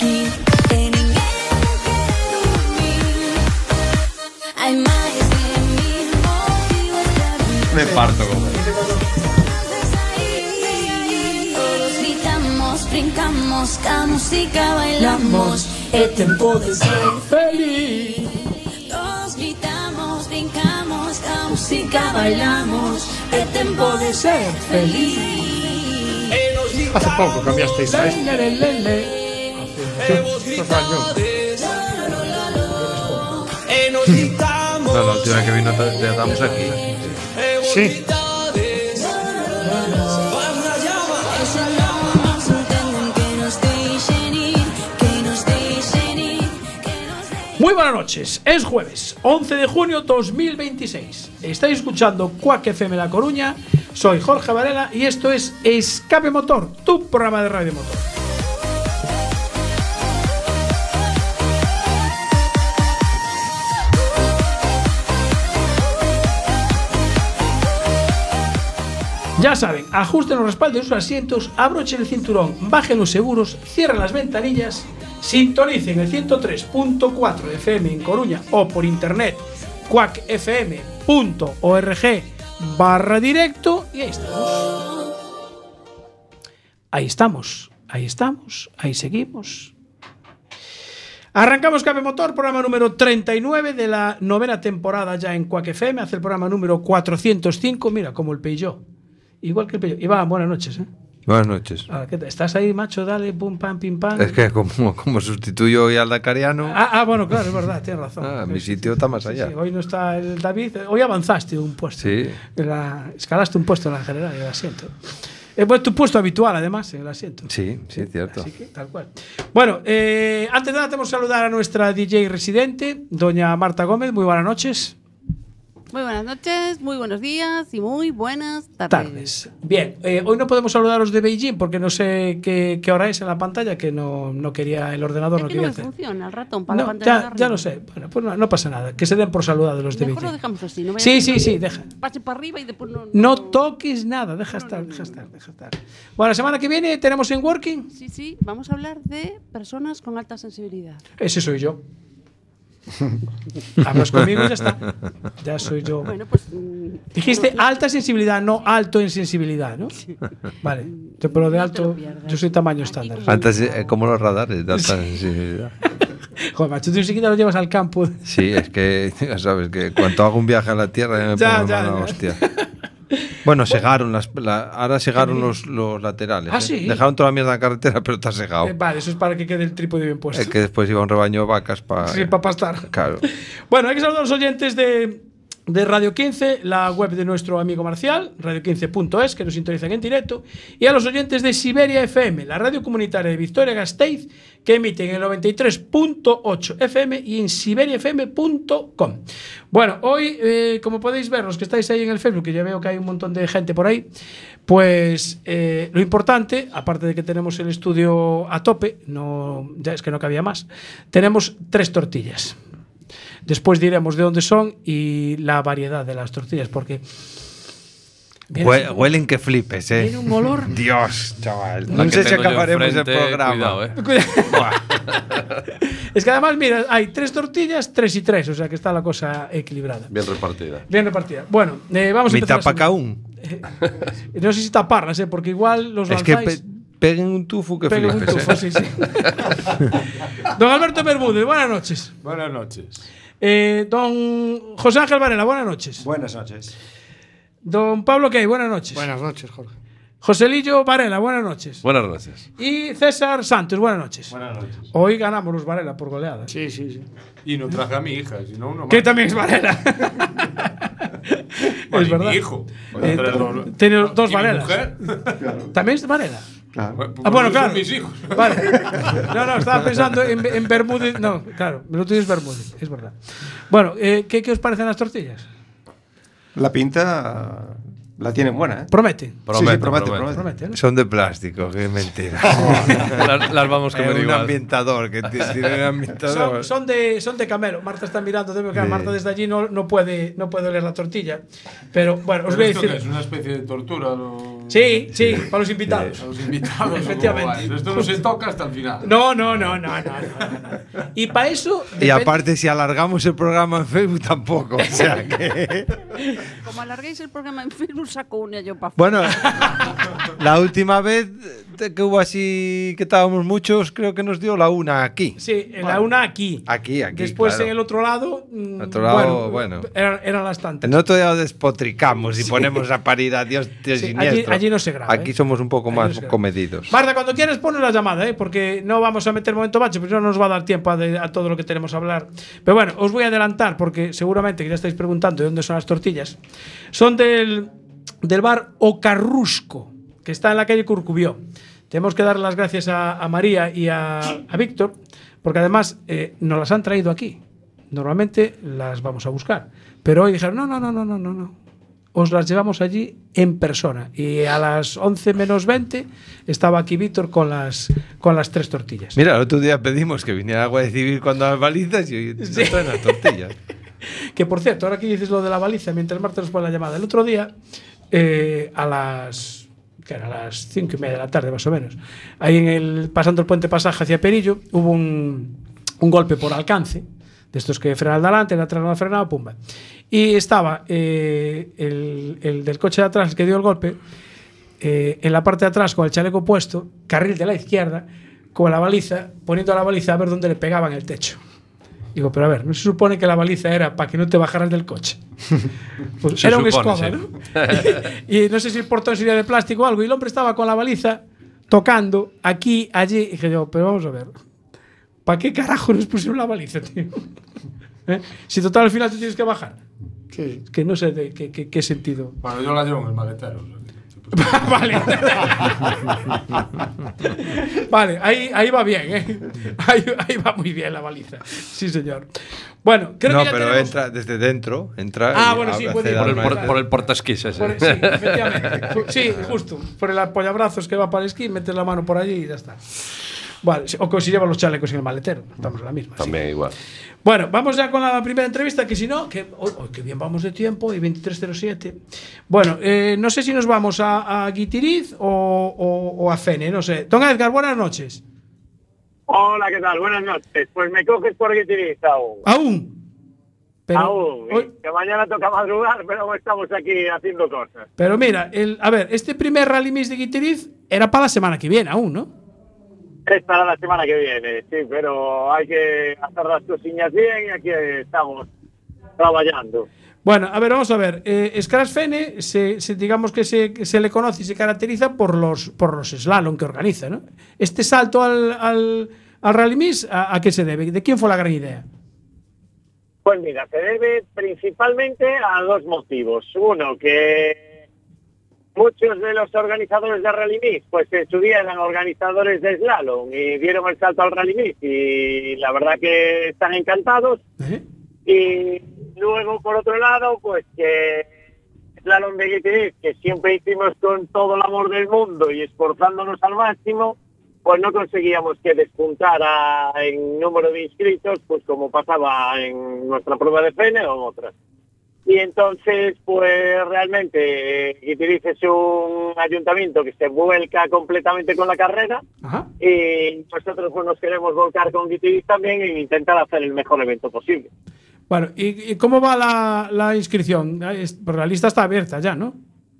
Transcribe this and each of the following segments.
aquí, que ninguén quere dormir. Hai máis de 1000 motivos para vivir. Me parto con él. Todos gritamos, brincamos, ca música bailamos. É tempo de ser feliz. Todos gritamos, brincamos, ca música bailamos. É tempo de ser feliz. Hace poco cambiasteis a este. No, la última vez que vino te damos aquí. Sí. Muy buenas noches, es jueves 11 de junio 2026. Estáis escuchando Quack FM La Coruña. Soy Jorge Varela y esto es Escape Motor, tu programa de radio motor. Ya saben, ajusten los respaldos de sus asientos, abrochen el cinturón, bajen los seguros, cierren las ventanillas, sintonicen el 103.4 de FM en Coruña o por internet quackfm.org/directo y ahí estamos, ahí seguimos. Arrancamos Escape Motor, programa número 39 de la 9ª temporada ya en Quack FM, hace el programa número 405, mira, como el Peugeot. Igual que el Peugeot. Iván, buenas noches. Buenas noches. ¿Qué tal? ¿Estás ahí, macho? Dale, pum, pam, pim, pam. Es que como sustituyo hoy al Dakariano. Bueno, claro, es verdad, tienes razón. Mi sitio está más allá. Sí, hoy no está el David. Hoy avanzaste un puesto. Sí. Escalaste un puesto en la general, en el asiento. Es tu puesto habitual, además, en el asiento. Sí, cierto. Así que, tal cual. Bueno, antes de nada, tenemos que saludar a nuestra DJ residente, doña Marta Gómez. Muy buenas noches. Muy buenas noches, muy buenos días y muy buenas tardes. Bien, hoy no podemos saludar a los de Beijing porque no sé qué hora es en la pantalla, que no quería el ordenador. Es no que quería no me hacer. funciona el ratón para la pantalla de arriba. Ya lo sé. Bueno, pues no pasa nada. Que se den por saludados los de Mejor Beijing. lo dejamos así. No Sí, deja. Pase para arriba y después No toques nada, deja estar. Bueno, la semana que viene tenemos en Working. Sí, vamos a hablar de personas con alta sensibilidad. Ese soy yo. Hablas conmigo y ya está. Ya soy yo. Bueno, pues dijiste alta sensibilidad, no alto en sensibilidad, ¿no? Sí. Vale. Pero de alto, yo soy tamaño estándar. Antes, como los radares de alta sensibilidad. Joder, macho, tú ni siquiera lo llevas al campo. Sí, es que ya sabes que cuando hago un viaje a la Tierra me pongo mala hostia. Bueno, segaron ahora segaron los laterales. ¿Sí? Dejaron toda la mierda en la carretera, pero está segado. Vale, eso es para que quede el trípode bien puesto. Es que después iba un rebaño de vacas para... Sí, para pastar. Claro. Bueno, hay que saludar a los oyentes de Radio 15, la web de nuestro amigo Marcial, radio15.es, que nos sintonizan en directo, y a los oyentes de Siberia FM, la radio comunitaria de Vitoria-Gasteiz, que emite en el 93.8 FM y en siberiafm.com. Bueno, hoy, como podéis ver, los que estáis ahí en el Facebook, que ya veo que hay un montón de gente por ahí, pues lo importante, aparte de que tenemos el estudio a tope, ya es que no cabía más, tenemos 3 tortillas. Después diremos de dónde son y la variedad de las tortillas, porque... Huelen que flipes, ¿eh? Tiene un olor... Dios, chaval. No sé si acabaremos el programa. Cuidado, es que además, mira, hay 3 tortillas, 3 y 3, o sea que está la cosa equilibrada. Bien repartida. Bueno, vamos a empezar. ¿Mitad para cada uno? No sé si taparlas, porque igual los lanzáis... Es que peguen un tufo que flipes. Sí. Don Alberto Bermúdez, buenas noches. Buenas noches. Don José Ángel Varela, buenas noches. Buenas noches. Don Pablo Key, buenas noches. Buenas noches, Jorge. Joselillo Varela, buenas noches. Buenas noches. Y César Santos, buenas noches. Buenas noches. Hoy ganamos los Varela por goleada. Sí. Y no traje a mi hija, sino uno más. Que también es Varela. Es verdad. Mi hijo. Tiene 2 ¿Y Varelas. mi mujer? ¿También es Varela? Claro. Bueno, claro. Son mis hijos. Vale. No, estaba pensando en Bermúdez. No, claro, lo tuyo es Bermúdez, es verdad. Bueno, ¿qué os parecen las tortillas? La pinta La tienen buena, ¿eh? Promete. Promete, ¿no? Son de plástico, qué mentira. Las vamos a comer un igual. ambientador, que tiene un ambientador. Son de camelo. Marta está mirando, Marta desde allí no puede oler la tortilla. Pero bueno, os voy a ¿Esto qué decir. es una especie de tortura? Sí, para los invitados. A los invitados. Efectivamente. Guay, esto no se toca hasta el final. No. Y para eso. Y aparte, si alargamos el programa en Facebook, tampoco. O sea que. Como alarguéis el programa en Facebook, saco una yo para Bueno, la última vez que hubo así, que estábamos muchos, creo que nos dio la una aquí. Sí, la una aquí. Aquí. Después claro. en el otro lado. Otro lado, bueno. Eran las tantas. En otro día despotricamos y ponemos a parir a Dios siniestro. Allí no se graba. Aquí somos un poco Allí más no se graba. comedidos. Marta, cuando quieras pones la llamada, porque no vamos a meter momento bache, pues no nos va a dar tiempo a todo lo que tenemos a hablar. Pero bueno, os voy a adelantar, porque seguramente que ya estáis preguntando de dónde son las tortillas. Son del bar O Carrusco, que está en la calle Curcubió. Tenemos que dar las gracias a María y a Víctor, porque además nos las han traído aquí. Normalmente las vamos a buscar, pero hoy dijeron, no. Os las llevamos allí en persona. Y a las 11 menos 20 estaba aquí Víctor con las 3 tortillas. Mira, el otro día pedimos que viniera la Guardia Civil cuando las balizas y nos traen las tortillas. Que por cierto, ahora que dices lo de la baliza, mientras Marta nos pone la llamada, el otro día, a las 5:30 de la tarde más o menos, ahí pasando el puente Pasaje hacia Perillo, hubo un golpe por alcance, de estos que frenan adelante, el atrás no ha frenado, pumba. Y estaba el del coche de atrás, el que dio el golpe, en la parte de atrás con el chaleco puesto, carril de la izquierda, con la baliza, poniendo la baliza a ver dónde le pegaban el techo. Digo, pero a ver, ¿no se supone que la baliza era para que no te bajaras del coche? Pues era un escoba, ¿no? Y no sé si el portón sería de plástico o algo, y el hombre estaba con la baliza tocando aquí, allí, y dije yo, pero vamos a ver, ¿para qué carajo nos pusieron la baliza, tío? Si total al final te tienes que bajar. Que no sé de qué sentido. Bueno, yo la llevo en el maletero. Vale. Vale, ahí va bien, ¿eh? Ahí va muy bien la baliza. Sí, señor. Bueno, creo que ya pero tenemos... entra desde dentro. Entra bueno, sí, puede ir Por el portaesquís ese. Sí, efectivamente. Sí, justo. Por el apoyabrazos que va para el esquí, metes la mano por allí y ya está. Vale, o que si llevan los chalecos en el maletero. Estamos en la misma. También igual. Bueno, vamos ya con la primera entrevista, que si no, que bien vamos de tiempo, y 23:07. Bueno, no sé si nos vamos a Guitiriz o a Fene, no sé. Don Edgar, buenas noches. Hola, ¿qué tal? Buenas noches. Pues me coges por Guitiriz aún. ¿Aún? Pero, aún. Que mañana toca madrugar, pero estamos aquí haciendo cosas. Pero mira, a ver, este primer Rally Mix de Guitiriz era para la semana que viene aún, ¿no? Es para la semana que viene, sí, pero hay que hacer las cosillas bien y aquí estamos trabajando. Bueno, a ver, vamos a ver. Escaras Fene, digamos que se le conoce y se caracteriza por los slalom que organiza, ¿no? Este salto al Rally Mix, ¿a qué se debe? ¿De quién fue la gran idea? Pues mira, se debe principalmente a dos motivos. Uno, que muchos de los organizadores de Rally Mix, pues en su día eran organizadores de slalom y dieron el salto al Rally Mix y la verdad que están encantados. Y luego, por otro lado, pues que slalom de Guitiriz, que siempre hicimos con todo el amor del mundo y esforzándonos al máximo, pues no conseguíamos que despuntara en número de inscritos, pues como pasaba en nuestra prueba de Fene o en otras. Y entonces, pues realmente Guitiriz es un ayuntamiento que se vuelca completamente con la carrera. Ajá. Y nosotros pues nos queremos volcar con Guitiriz también e intentar hacer el mejor evento posible. Bueno, ¿y cómo va la inscripción? Porque la lista está abierta ya, ¿no?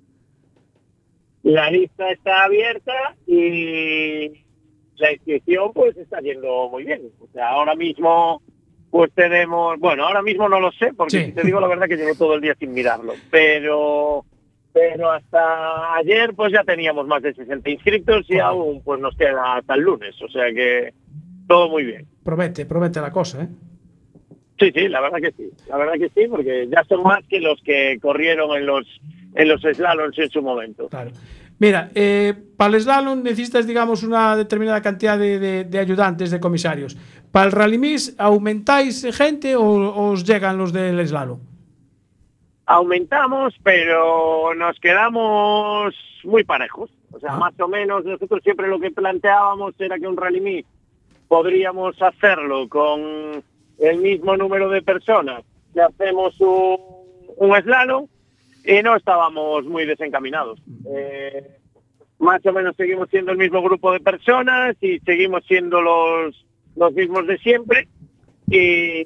La lista está abierta y la inscripción pues está yendo muy bien. O sea, ahora mismo... Pues tenemos, bueno, ahora mismo no lo sé, porque sí. Si te digo la verdad que llevo todo el día sin mirarlo, pero hasta ayer pues ya teníamos más de 60 inscritos y aún pues nos queda hasta el lunes, o sea que todo muy bien. Promete la cosa, ¿eh? Sí, la verdad que sí, porque ya son más que los que corrieron en los slaloms en su momento. Claro. Mira, para el slalom necesitas, digamos, una determinada cantidad de ayudantes, de comisarios. ¿Para el Rally Mix aumentáis gente o os llegan los del slalom? aumentamos, pero nos quedamos muy parejos. O sea, más o menos nosotros siempre lo que planteábamos era que un Rally Mix podríamos hacerlo con el mismo número de personas que hacemos un slalom, y no estábamos muy desencaminados. Más o menos seguimos siendo el mismo grupo de personas y seguimos siendo los mismos de siempre, y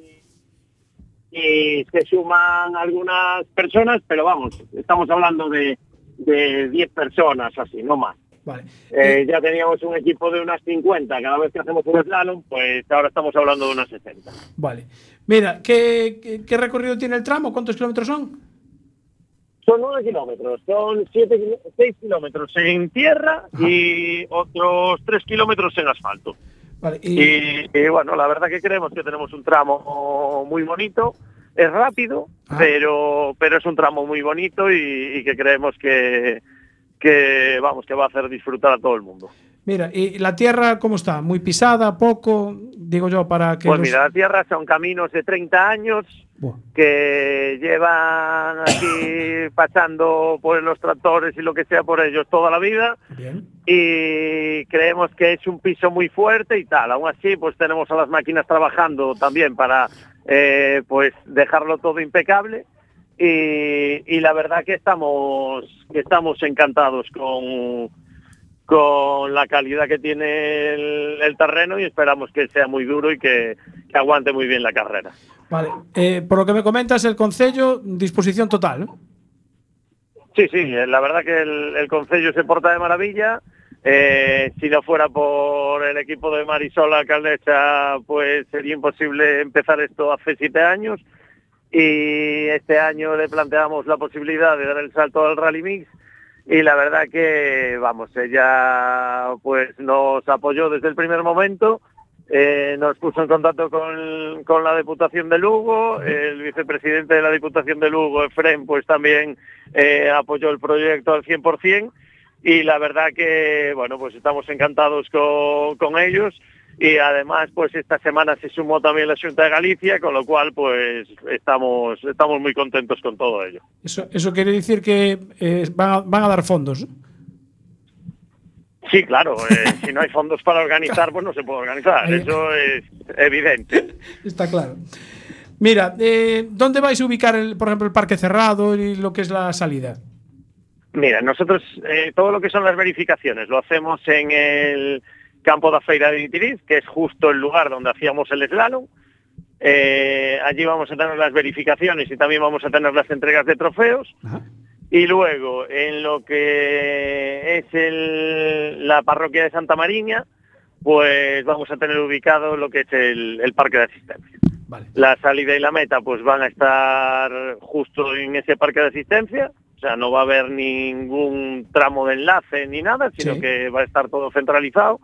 se suman algunas personas, pero vamos, estamos hablando de 10 personas así, no más. Vale. Ya teníamos un equipo de unas 50 cada vez que hacemos un slalom, pues ahora estamos hablando de unas 60. Vale. Mira, ¿qué recorrido tiene el tramo? ¿Cuántos kilómetros son? Son 9 kilómetros, son 6 kilómetros en tierra. Ajá. Y otros 3 kilómetros en asfalto. Vale, y bueno, la verdad que creemos que tenemos un tramo muy bonito. Es rápido, pero es un tramo muy bonito y que creemos que va a hacer disfrutar a todo el mundo. Mira, ¿y la tierra cómo está? ¿Muy pisada? ¿Poco? Digo yo, para que... Pues mira, la tierra son caminos de 30 años que llevan aquí pasando por los tractores y lo que sea por ellos toda la vida. Bien. Y creemos que es un piso muy fuerte y tal. Aún así, pues tenemos a las máquinas trabajando también para pues dejarlo todo impecable. Y la verdad que estamos encantados con la calidad que tiene el terreno, y esperamos que sea muy duro y que aguante muy bien la carrera. Vale, por lo que me comentas, el concello, disposición total, ¿no? Sí, la verdad que el concello se porta de maravilla. Si no fuera por el equipo de Marisol, la alcaldesa, pues sería imposible empezar esto hace 7 años. Y este año le planteamos la posibilidad de dar el salto al Rally Mix, y la verdad que, vamos, ella pues nos apoyó desde el primer momento, nos puso en contacto con la Diputación de Lugo, el vicepresidente de la Diputación de Lugo, Efrén, pues también apoyó el proyecto al 100%, y la verdad que, bueno, pues estamos encantados con ellos. Y además, pues esta semana se sumó también la Xunta de Galicia, con lo cual, pues estamos muy contentos con todo ello. Eso quiere decir que van a dar fondos. Sí, claro. Si no hay fondos para organizar, pues no se puede organizar. Eso es evidente. Está claro. Mira, ¿dónde vais a ubicar, por ejemplo, el parque cerrado y lo que es la salida? Mira, nosotros todo lo que son las verificaciones lo hacemos en el campo da Feira de Guitiriz, que es justo el lugar donde hacíamos el slalom. Allí vamos a tener las verificaciones y también vamos a tener las entregas de trofeos. Ajá. Y luego, en lo que es la parroquia de Santa Mariña, pues vamos a tener ubicado lo que es el parque de asistencia. Vale. La salida y la meta pues van a estar justo en ese parque de asistencia. O sea, no va a haber ningún tramo de enlace ni nada, sino que va a estar todo centralizado.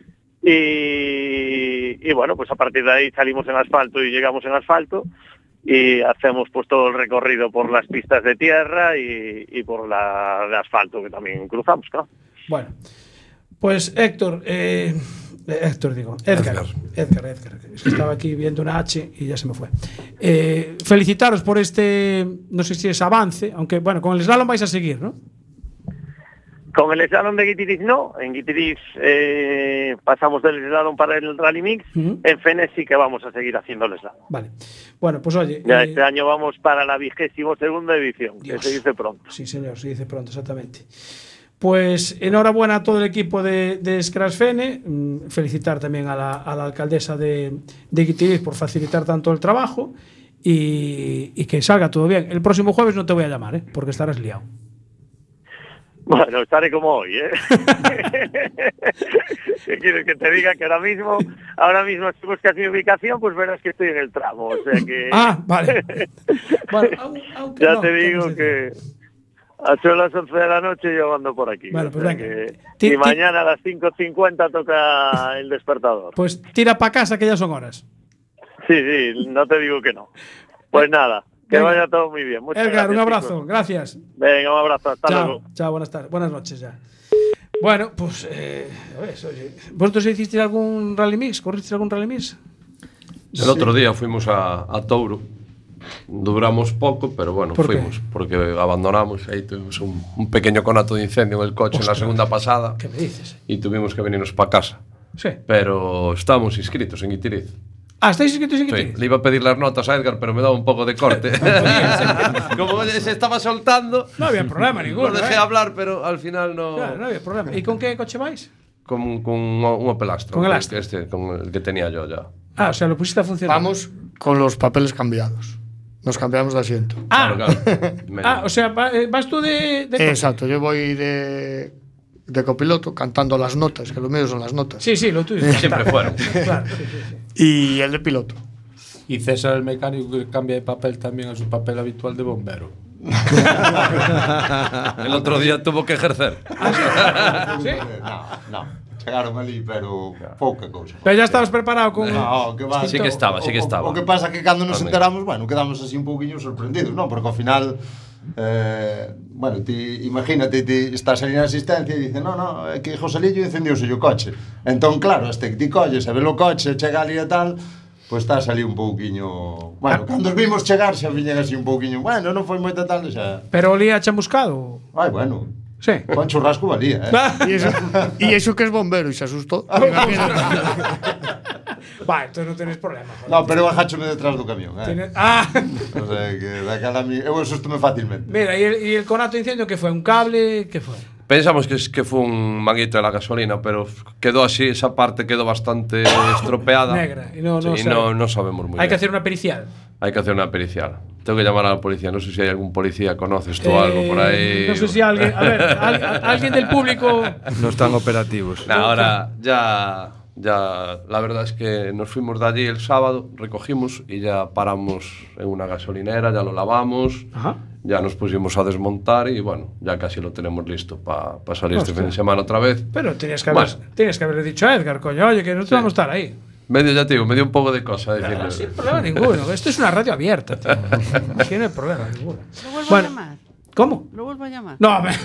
Y bueno, pues a partir de ahí salimos en asfalto y llegamos en asfalto y hacemos pues todo el recorrido por las pistas de tierra y por la de asfalto, que también cruzamos, claro. Bueno, pues Edgar. Es que estaba aquí viendo una H y ya se me fue. Felicitaros por este, no sé si es avance, aunque bueno, con el slalom vais a seguir, ¿no? Con el slalom de Guitiriz no. En Guitiriz pasamos del slalom para el Rally Mix. En Fene sí que vamos a seguir haciendo el slalom. Vale. Bueno, pues oye... Ya este año vamos para la 22ª edición, Dios. que se dice pronto. Sí, señor, se dice pronto, exactamente. Pues enhorabuena a todo el equipo de Scratch Fene. Felicitar también a la alcaldesa de Guitiriz por facilitar tanto el trabajo y que salga todo bien. El próximo jueves no te voy a llamar, porque estarás liado. Bueno, estaré como hoy, ¿eh? ¿Qué quieres que te diga? Que ahora mismo si buscas mi ubicación, pues verás que estoy en el tramo, o sea que... Ah, vale. Bueno, ya no, te digo que a las 11 de la noche yo ando por aquí. Bueno, pues o sea que, y mañana a las 5:50 toca el despertador. Pues tira para casa, que ya son horas. Sí, no te digo que no. Pues nada. Que vaya todo muy bien. Muchas Edgar, gracias, un abrazo, chicos. Gracias. Venga, un abrazo, hasta luego. Chao, buenas tardes, buenas noches ya. Bueno, pues, a ver, oye, ¿vosotros hicisteis algún rally mix? ¿Corristeis algún rally mix? El otro día fuimos a Touro Duramos poco, pero bueno, ¿Por qué? fuimos. Porque abandonamos. Ahí tuvimos un pequeño conato de incendio en el coche en la segunda pasada. ¿Qué me dices? Y tuvimos que venirnos para casa. Sí. Pero estábamos inscritos en Itiriz. Ah, ¿estáis inscritos en Sí, Itiriz? le iba a pedir las notas a Edgar, pero me daba un poco de corte. Como se estaba soltando, No había problema ninguno. lo dejé hablar, pero al final no. Claro, no había problema. ¿Y con qué coche vais? Con un Opel Astra. Con el Astra. Con el que tenía yo ya. Ah, o sea, lo pusiste a funcionar. Vamos con los papeles cambiados. Nos cambiamos de asiento. Ah, Claro. o sea, vas tú de coche. Exacto, yo voy de copiloto cantando las notas, que lo mío son las notas. Sí, sí, lo tuyo. Siempre fueron. Claro, sí, sí, sí. Y el de piloto. Y César, el mecánico, que cambia de papel también a su papel habitual de bombero. El otro día tuvo que ejercer. ¿Sí? No. Chegaron ali, pero pouca cousa. Pero ya estabas preparado con... No, que va. Sí que estaba, sí que estaba. O que pasa que cando nos Ande. enteramos, bueno, quedamos así un pouquiño sorprendidos, non? Porque ao final bueno, ti imagínate, ti estás ali na asistencia e dicen, no, é que Joselillo incendiouse o coche. Entón, claro, este que ti colles e ve o coche, chega ali e tal, pois estás ali un pouquiño... Bueno, cando os vimos chegar xa viñan así un pouquiño, bueno, non foi moita tal, xa... Pero olía chamuscado. Ai, bueno, Sí. con churrasco valía, Y eso que es bombero y se asustó. Va, entonces no tenéis problema. joder. No, pero eu ajáchome detrás do camión, Tienes- Ah, O sea, que daquela eu asustome fácilmente. mira, ¿y el conato de incendio qué fue? ¿Un cable? ¿Qué fue? Pensamos que fue un manguito de la gasolina, pero quedó así, esa parte quedó bastante estropeada. Negra, y no Sí, sabe. no sabemos muy Hay bien. que hacer una pericial. Hay que hacer una pericial. Tengo que llamar a la policía. No sé si hay algún policía, conoces tú algo por ahí. No sé si alguien... A ver, alguien del público... No están operativos. Nah, ahora ya, la verdad es que nos fuimos de allí el sábado, recogimos y ya paramos en una gasolinera, ya lo lavamos, Ajá. ya nos pusimos a desmontar y bueno, ya casi lo tenemos listo para salir este Hostia. fin de semana otra vez. Pero tenías que Bueno. haberle dicho a Edgar, coño, oye, que no te vamos a estar ahí. Medio, ya te digo, me dio un poco de cosa decirle. No, sin problema ninguno. Esto es una radio abierta, tío. Aquí no hay problema ninguno. Lo vuelvo Bueno. a llamar. ¿Cómo? Lo vuelvo a llamar. No, me...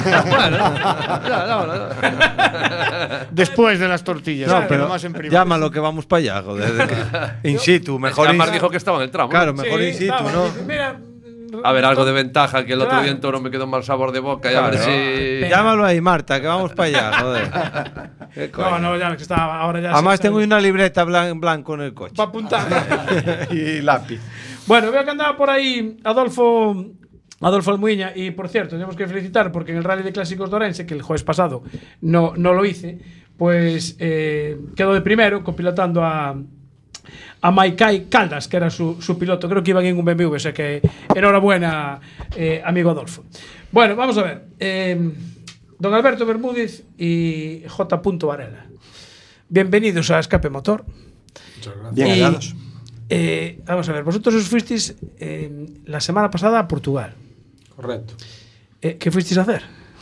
Después de las tortillas. No, pero más en privado. llámalo que vamos para allá, joder. In situ, mejor in Además dijo que estaba en el tramo. Claro, ¿no? mejor Sí, in situ, estaba, ¿no? dice, mira, A ver, algo de ventaja, que el otro Claro. día en Toro me quedó mal sabor de boca y a ver Claro. si... Llámalo ahí, Marta, que vamos para allá, joder. ¿Qué coño? No, ya que estaba ahora ya. Además tengo una libreta en blanco en el coche. para apuntar. Y lápiz. Bueno, veo que andaba por ahí Adolfo Almuiña y por cierto, tenemos que felicitar porque en el Rally de Clásicos de Orense, que el jueves pasado no lo hice, pues quedó de primero copilotando a Maikai Caldas, que era su piloto. Creo que iban en un BMW, o sea que enhorabuena, amigo Adolfo. Bueno, vamos a ver. Don Alberto Bermúdez y J. Varela. Bienvenidos a Escape Motor. Bien Y, hallados. Vamos a ver, vosotros os fuisteis la semana pasada a Portugal. Correcto. ¿Qué fuisteis a hacer?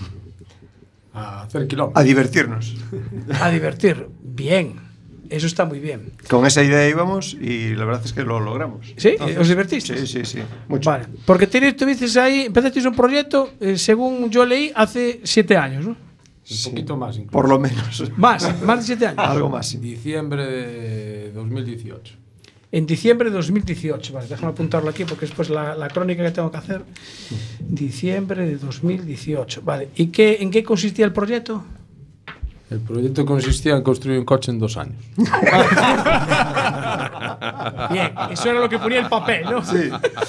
A hacer kilómetros. A divertirnos. A divertir. Bien. Eso está muy bien. Con esa idea íbamos y la verdad es que lo logramos. ¿Sí? ¿Os divertisteis? Sí. Mucho. Vale. Porque tuvisteis ahí, empezasteis un proyecto, según yo leí, hace 7 años, ¿no? Un poquito más incluso. Por lo menos. Más de 7 años. Algo más. Sí. Diciembre de 2018. En diciembre de 2018. Vale, déjame apuntarlo aquí porque después la crónica que tengo que hacer. Diciembre de 2018. Vale. ¿Y en qué consistía el proyecto? El proyecto consistía en construir un coche en 2 años. Bien, eso era lo que ponía el papel, ¿no? Sí.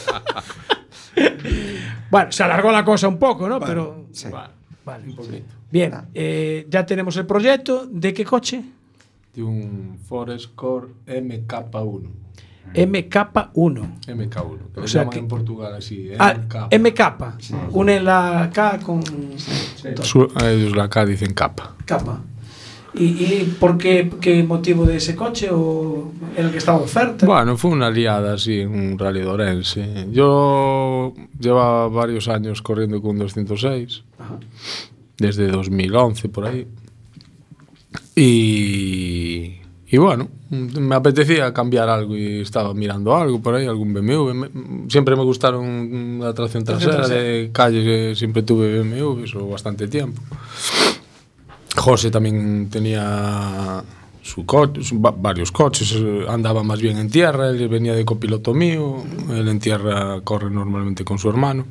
Bueno, se alargó la cosa un poco, ¿no? Pero. Sí. Vale. Un poquito. Bien, ya tenemos el proyecto. ¿De qué coche? De un Ford Escort MK1. MK1. MK1. Que O le sea llaman que- en Portugal así. Ah, MK. MK. Une la K con Ellos la K dicen capa. K. ¿Y por qué motivo de ese coche? ¿O era el que estaba de oferta? Bueno, fue una liada así en un rally de Orense. Yo llevaba varios años corriendo con un 206, Ajá. desde 2011 por ahí. Y bueno, me apetecía cambiar algo y estaba mirando algo por ahí, algún BMW. Siempre me gustaron la tracción trasera de calle, siempre tuve BMWs o bastante tiempo. José también tenía varios coches, andaba más bien en tierra, él venía de copiloto mío, él en tierra corre normalmente con su hermano.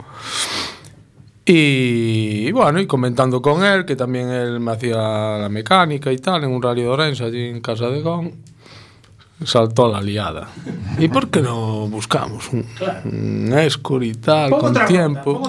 Y bueno, y comentando con él, que también él me hacía la mecánica y tal, en un Rally de Orense, allí en Casa de Gon, saltó la liada. ¿Y por qué no buscamos un Escort y tal, con tiempo?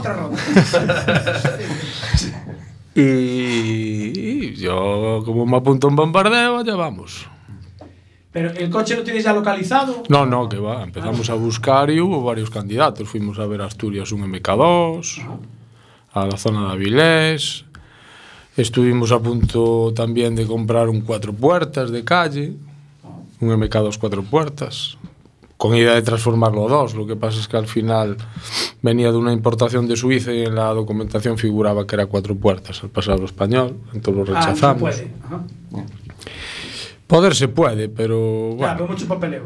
Y yo, como me apunto un bombardeo, allá vamos. ¿Pero el coche lo tienes ya localizado? No, que va, empezamos a buscar y hubo varios candidatos. Fuimos a ver a Asturias un MK2, a la zona de Avilés. Estuvimos a punto también de comprar un 4 puertas de calle, un MK2 4 puertas, con idea de transformarlo a 2. Lo que pasa es que al final venía de una importación de Suiza y en la documentación figuraba que era 4 puertas al pasar lo español, entonces lo rechazamos. No puede. Ajá. Poder se puede, pero bueno. Claro, mucho papeleo.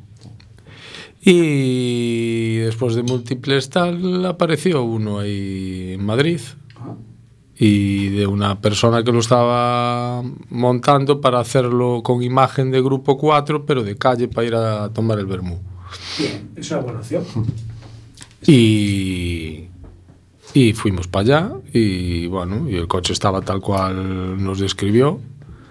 Y después de múltiples tal, apareció uno ahí en Madrid, y de una persona que lo estaba montando para hacerlo con imagen de grupo 4, pero de calle para ir a tomar el vermú. Bien, es una buena opción. Y fuimos para allá y bueno, y el coche estaba tal cual nos describió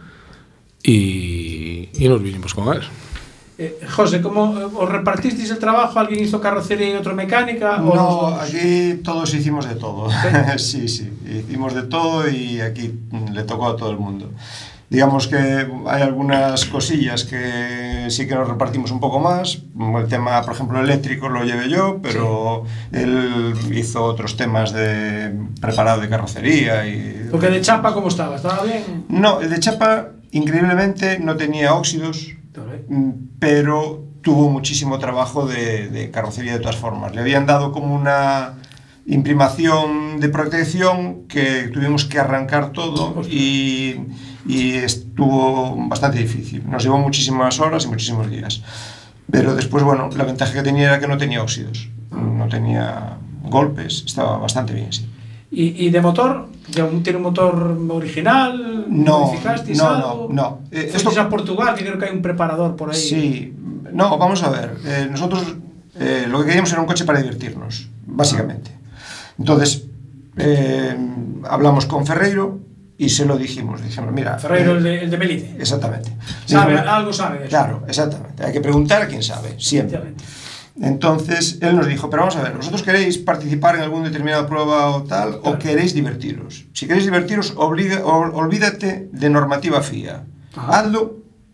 y nos vinimos con él. José, ¿cómo os repartisteis el trabajo? ¿Alguien hizo carrocería y otro mecánica? No, aquí todos hicimos de todo. Sí, hicimos de todo y aquí le tocó a todo el mundo. Digamos que hay algunas cosillas que sí que nos repartimos un poco más. El tema, por ejemplo, eléctrico lo llevé yo, pero él hizo otros temas de preparado de carrocería. Porque de chapa, ¿cómo estaba? ¿Estaba bien? No, el de chapa, increíblemente, no tenía óxidos, pero tuvo muchísimo trabajo de carrocería de todas formas. Le habían dado como una imprimación de protección que tuvimos que arrancar todo y estuvo bastante difícil. Nos llevó muchísimas horas y muchísimos días. Pero después, bueno, la ventaja que tenía era que no tenía óxidos, no tenía golpes, estaba bastante bien, sí. ¿Y de motor? ¿Tiene un motor original? ¿Modificasteis algo? No. ¿Fuisteis a Portugal, que creo que hay un preparador por ahí? Sí. No, vamos a ver. Nosotros lo que queríamos era un coche para divertirnos, básicamente. Entonces, hablamos con Ferreiro y se lo dijimos. Dijimos, mira... Ferreiro, el de Melide. Exactamente. Algo sabe de eso. Claro, exactamente. Hay que preguntar a quien sabe, siempre. Entonces, él nos dijo, pero vamos a ver, ¿vosotros queréis participar en alguna determinada prueba o tal, o queréis divertiros? Si queréis divertiros, olvídate de normativa FIA. Hazlo,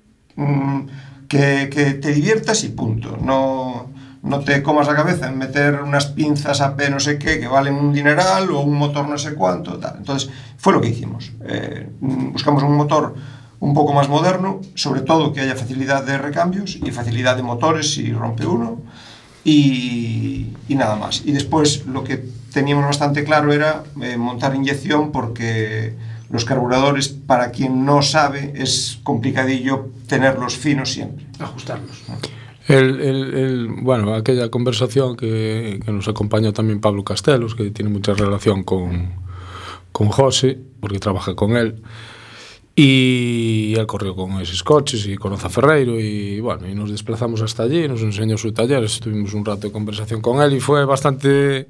que te diviertas y punto. No te comas la cabeza en meter unas pinzas AP no sé qué, que valen un dineral, o un motor no sé cuánto, tal. Entonces, fue lo que hicimos. Buscamos un motor un poco más moderno, sobre todo que haya facilidad de recambios y facilidad de motores si rompe uno, y nada más. Y después lo que teníamos bastante claro era montar inyección, porque los carburadores, para quien no sabe, es complicadillo tenerlos finos siempre. Ajustarlos. Bueno, aquella conversación que nos acompañó también Pablo Castelos, que tiene mucha relación con José, porque trabaja con él, y él corrió con esos coches y conoce a Ferreiro, y bueno, y nos desplazamos hasta allí, nos enseñó su taller, estuvimos un rato de conversación con él y fue bastante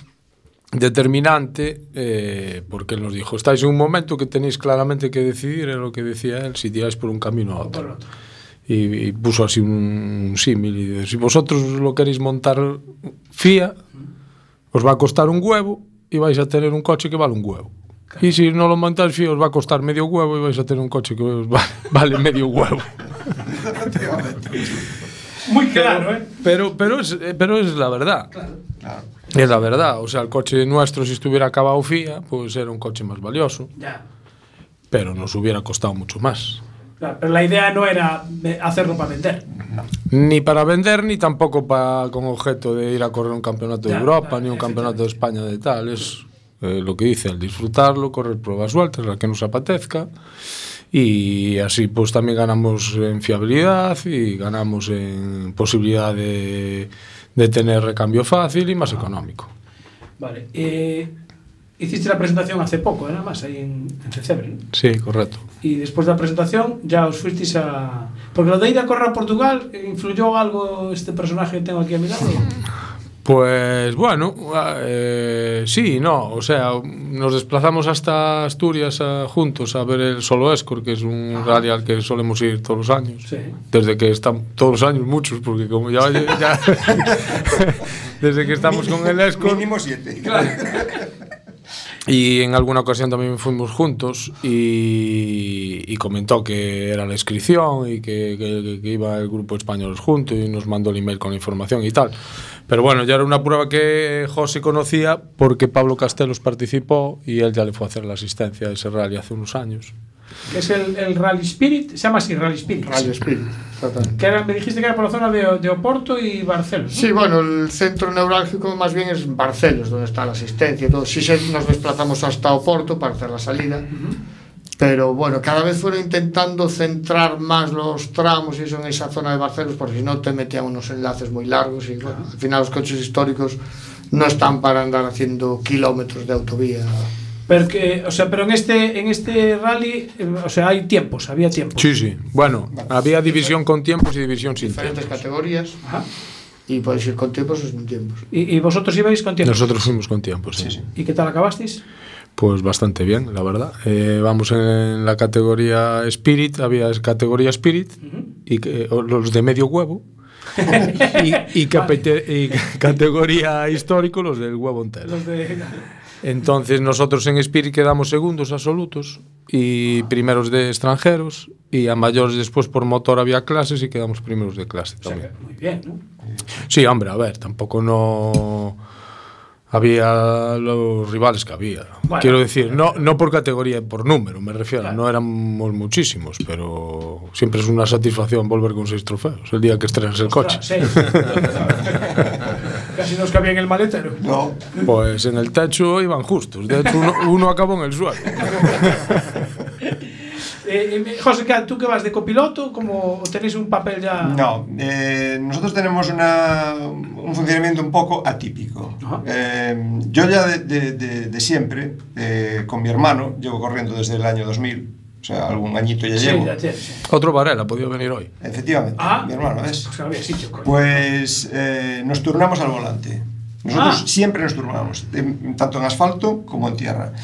determinante, porque él nos dijo, estáis en un momento que tenéis claramente que decidir, en lo que decía él, si tiráis por un camino a otro. Y puso así un símil y dice, si vosotros lo queréis montar FIA, os va a costar un huevo y vais a tener un coche que vale un huevo. Y si no lo montáis FIA, os va a costar medio huevo y vais a tener un coche que os vale medio huevo. Muy claro, ¿eh? Pero es la verdad. Claro. Es la verdad. O sea, el coche nuestro, si estuviera acabado FIA, pues era un coche más valioso. Ya. Pero nos hubiera costado mucho más. Claro, pero la idea no era hacerlo para vender. No. Ni para vender, ni tampoco con objeto de ir a correr un campeonato de Europa, ni un campeonato de España de tal. Es lo que dice, el disfrutarlo, correr pruebas sueltas, la que nos apetezca. Y así pues también ganamos en fiabilidad y ganamos en posibilidad de tener recambio fácil y más económico. Vale. hiciste la presentación hace poco, nada más, ahí en Cebre, ¿no? Sí, correcto. Y después de la presentación ya os fuisteis a... Porque lo de ir a correr a Portugal, ¿influyó algo este personaje que tengo aquí a mi lado? Pues bueno, sí, no, o sea, nos desplazamos hasta Asturias juntos a ver el Solo Escort, que es un rally al que solemos ir todos los años. Sí. Desde que están todos los años, muchos, porque como ya desde que estamos con el Escort. Mínimo 7. Claro. Y en alguna ocasión también fuimos juntos y comentó que era la inscripción y que iba el grupo español juntos y nos mandó el email con la información y tal. Pero bueno, ya era una prueba que José conocía porque Pablo Castelos participó y él ya le fue a hacer la asistencia a ese rally hace unos años. Que es el Rally Spirit, se llama así, Rally Spirit. Rally Spirit, exactamente. Que me dijiste que era por la zona de Oporto y Barcelos, ¿no? Sí, bueno, el centro neurálgico más bien es Barcelos, donde está la asistencia y todo. Sí nos desplazamos hasta Oporto para hacer la salida. Pero bueno, cada vez fueron intentando centrar más los tramos y eso en esa zona de Barcelos, porque si no te metían unos enlaces muy largos y bueno, al final los coches históricos no están para andar haciendo kilómetros de autovía. Pero en este rally, o sea, había tiempos. Sí, sí. Bueno, había división con tiempos y división sin diferentes tiempos. Categorías. Ajá. Y podéis ir con tiempos o sin tiempos. ¿Y vosotros ibais con tiempos? Nosotros fuimos con tiempos, sí. ¿Y qué tal acabasteis? Pues bastante bien, la verdad. Vamos en la categoría Spirit, había categoría Spirit y los de medio huevo. y categoría histórico, los del huevo entero. Entonces nosotros en Spirit quedamos segundos absolutos y primeros de extranjeros, y a mayores después por motor había clases y quedamos primeros de clase también. O sea, muy bien, ¿no? Sí, hombre, a ver, tampoco no había los rivales que había. Bueno, quiero decir, no por categoría, por número, me refiero. Claro. No éramos muchísimos, pero siempre es una satisfacción volver con 6 trofeos el día que estrenas el coche. 6. Casi nos cabía en el maletero. No. Pues en el techo iban justos. De hecho, uno acabó en el suelo. José, ¿tú que vas de copiloto? ¿Cómo tenéis un papel ya? No, nosotros tenemos un funcionamiento un poco atípico. Yo ya de siempre, con mi hermano, llevo corriendo desde el año 2000, o sea, algún añito ya llevo. Ya. Otro Varela, ha podido venir hoy. Efectivamente, mi hermano, ¿ves? Pues había sitio, pues nos turnamos al volante. Nosotros siempre nos turnamos, tanto en asfalto como en tierra.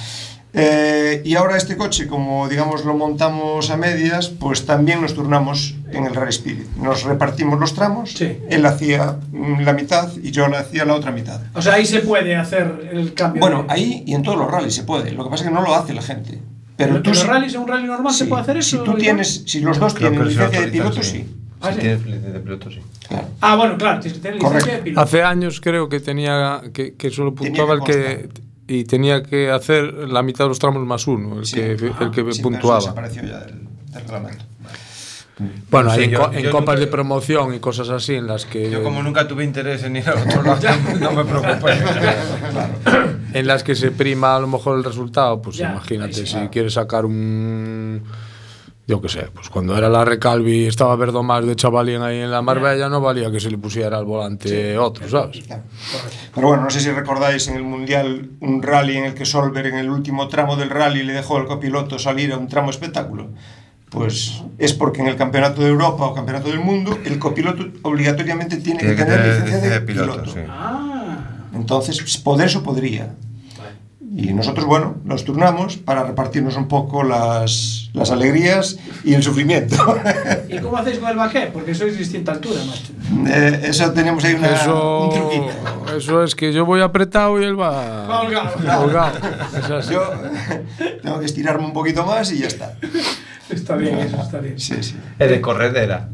Y ahora este coche, como digamos lo montamos a medias, pues también nos turnamos en el Rally Spirit. Nos repartimos los tramos, él hacía la mitad y yo le hacía la otra mitad. O sea, ahí se puede hacer el cambio. Bueno, ahí y en todos los rallies se puede. Lo que pasa es que no lo hace la gente. Pero tú, ¿en rallies, en un rally normal se puede hacer eso? Si los dos tienen licencia de piloto, sí. Si tienes licencia de piloto, sí. Claro. Bueno, claro, tienes que tener licencia de piloto. Hace años creo que tenía que solo puntuaba el que... Y tenía que hacer la mitad de los tramos más uno, el que puntuaba. Eso desapareció ya del reglamento. Bueno, hay en copas de promoción y cosas así en las que... Yo como nunca tuve interés en ir a otro lado, no me preocupé. Claro. En las que se prima a lo mejor el resultado, pues imagínate, si quieres sacar un... Yo qué sé, pues cuando era la Recalvi estaba Verdomás de chavalín ahí en la Marbella, no valía que se le pusiera al volante otro, ¿sabes? Claro. Pero bueno, no sé si recordáis en el Mundial un rally en el que Solberg en el último tramo del rally le dejó al copiloto salir a un tramo espectáculo. Pues es porque en el Campeonato de Europa o Campeonato del Mundo el copiloto obligatoriamente tiene que tener licencia de piloto. Sí. Entonces, por eso podría. Y nosotros, bueno, nos turnamos para repartirnos un poco las alegrías y el sufrimiento. ¿Y cómo hacéis con el baquet? Porque sois distinta altura, macho. Eso tenemos ahí un truquito. Eso es que yo voy apretado y él va holgado. Yo tengo que estirarme un poquito más y ya está. Está bien, eso está bien. Sí. Es de corredera.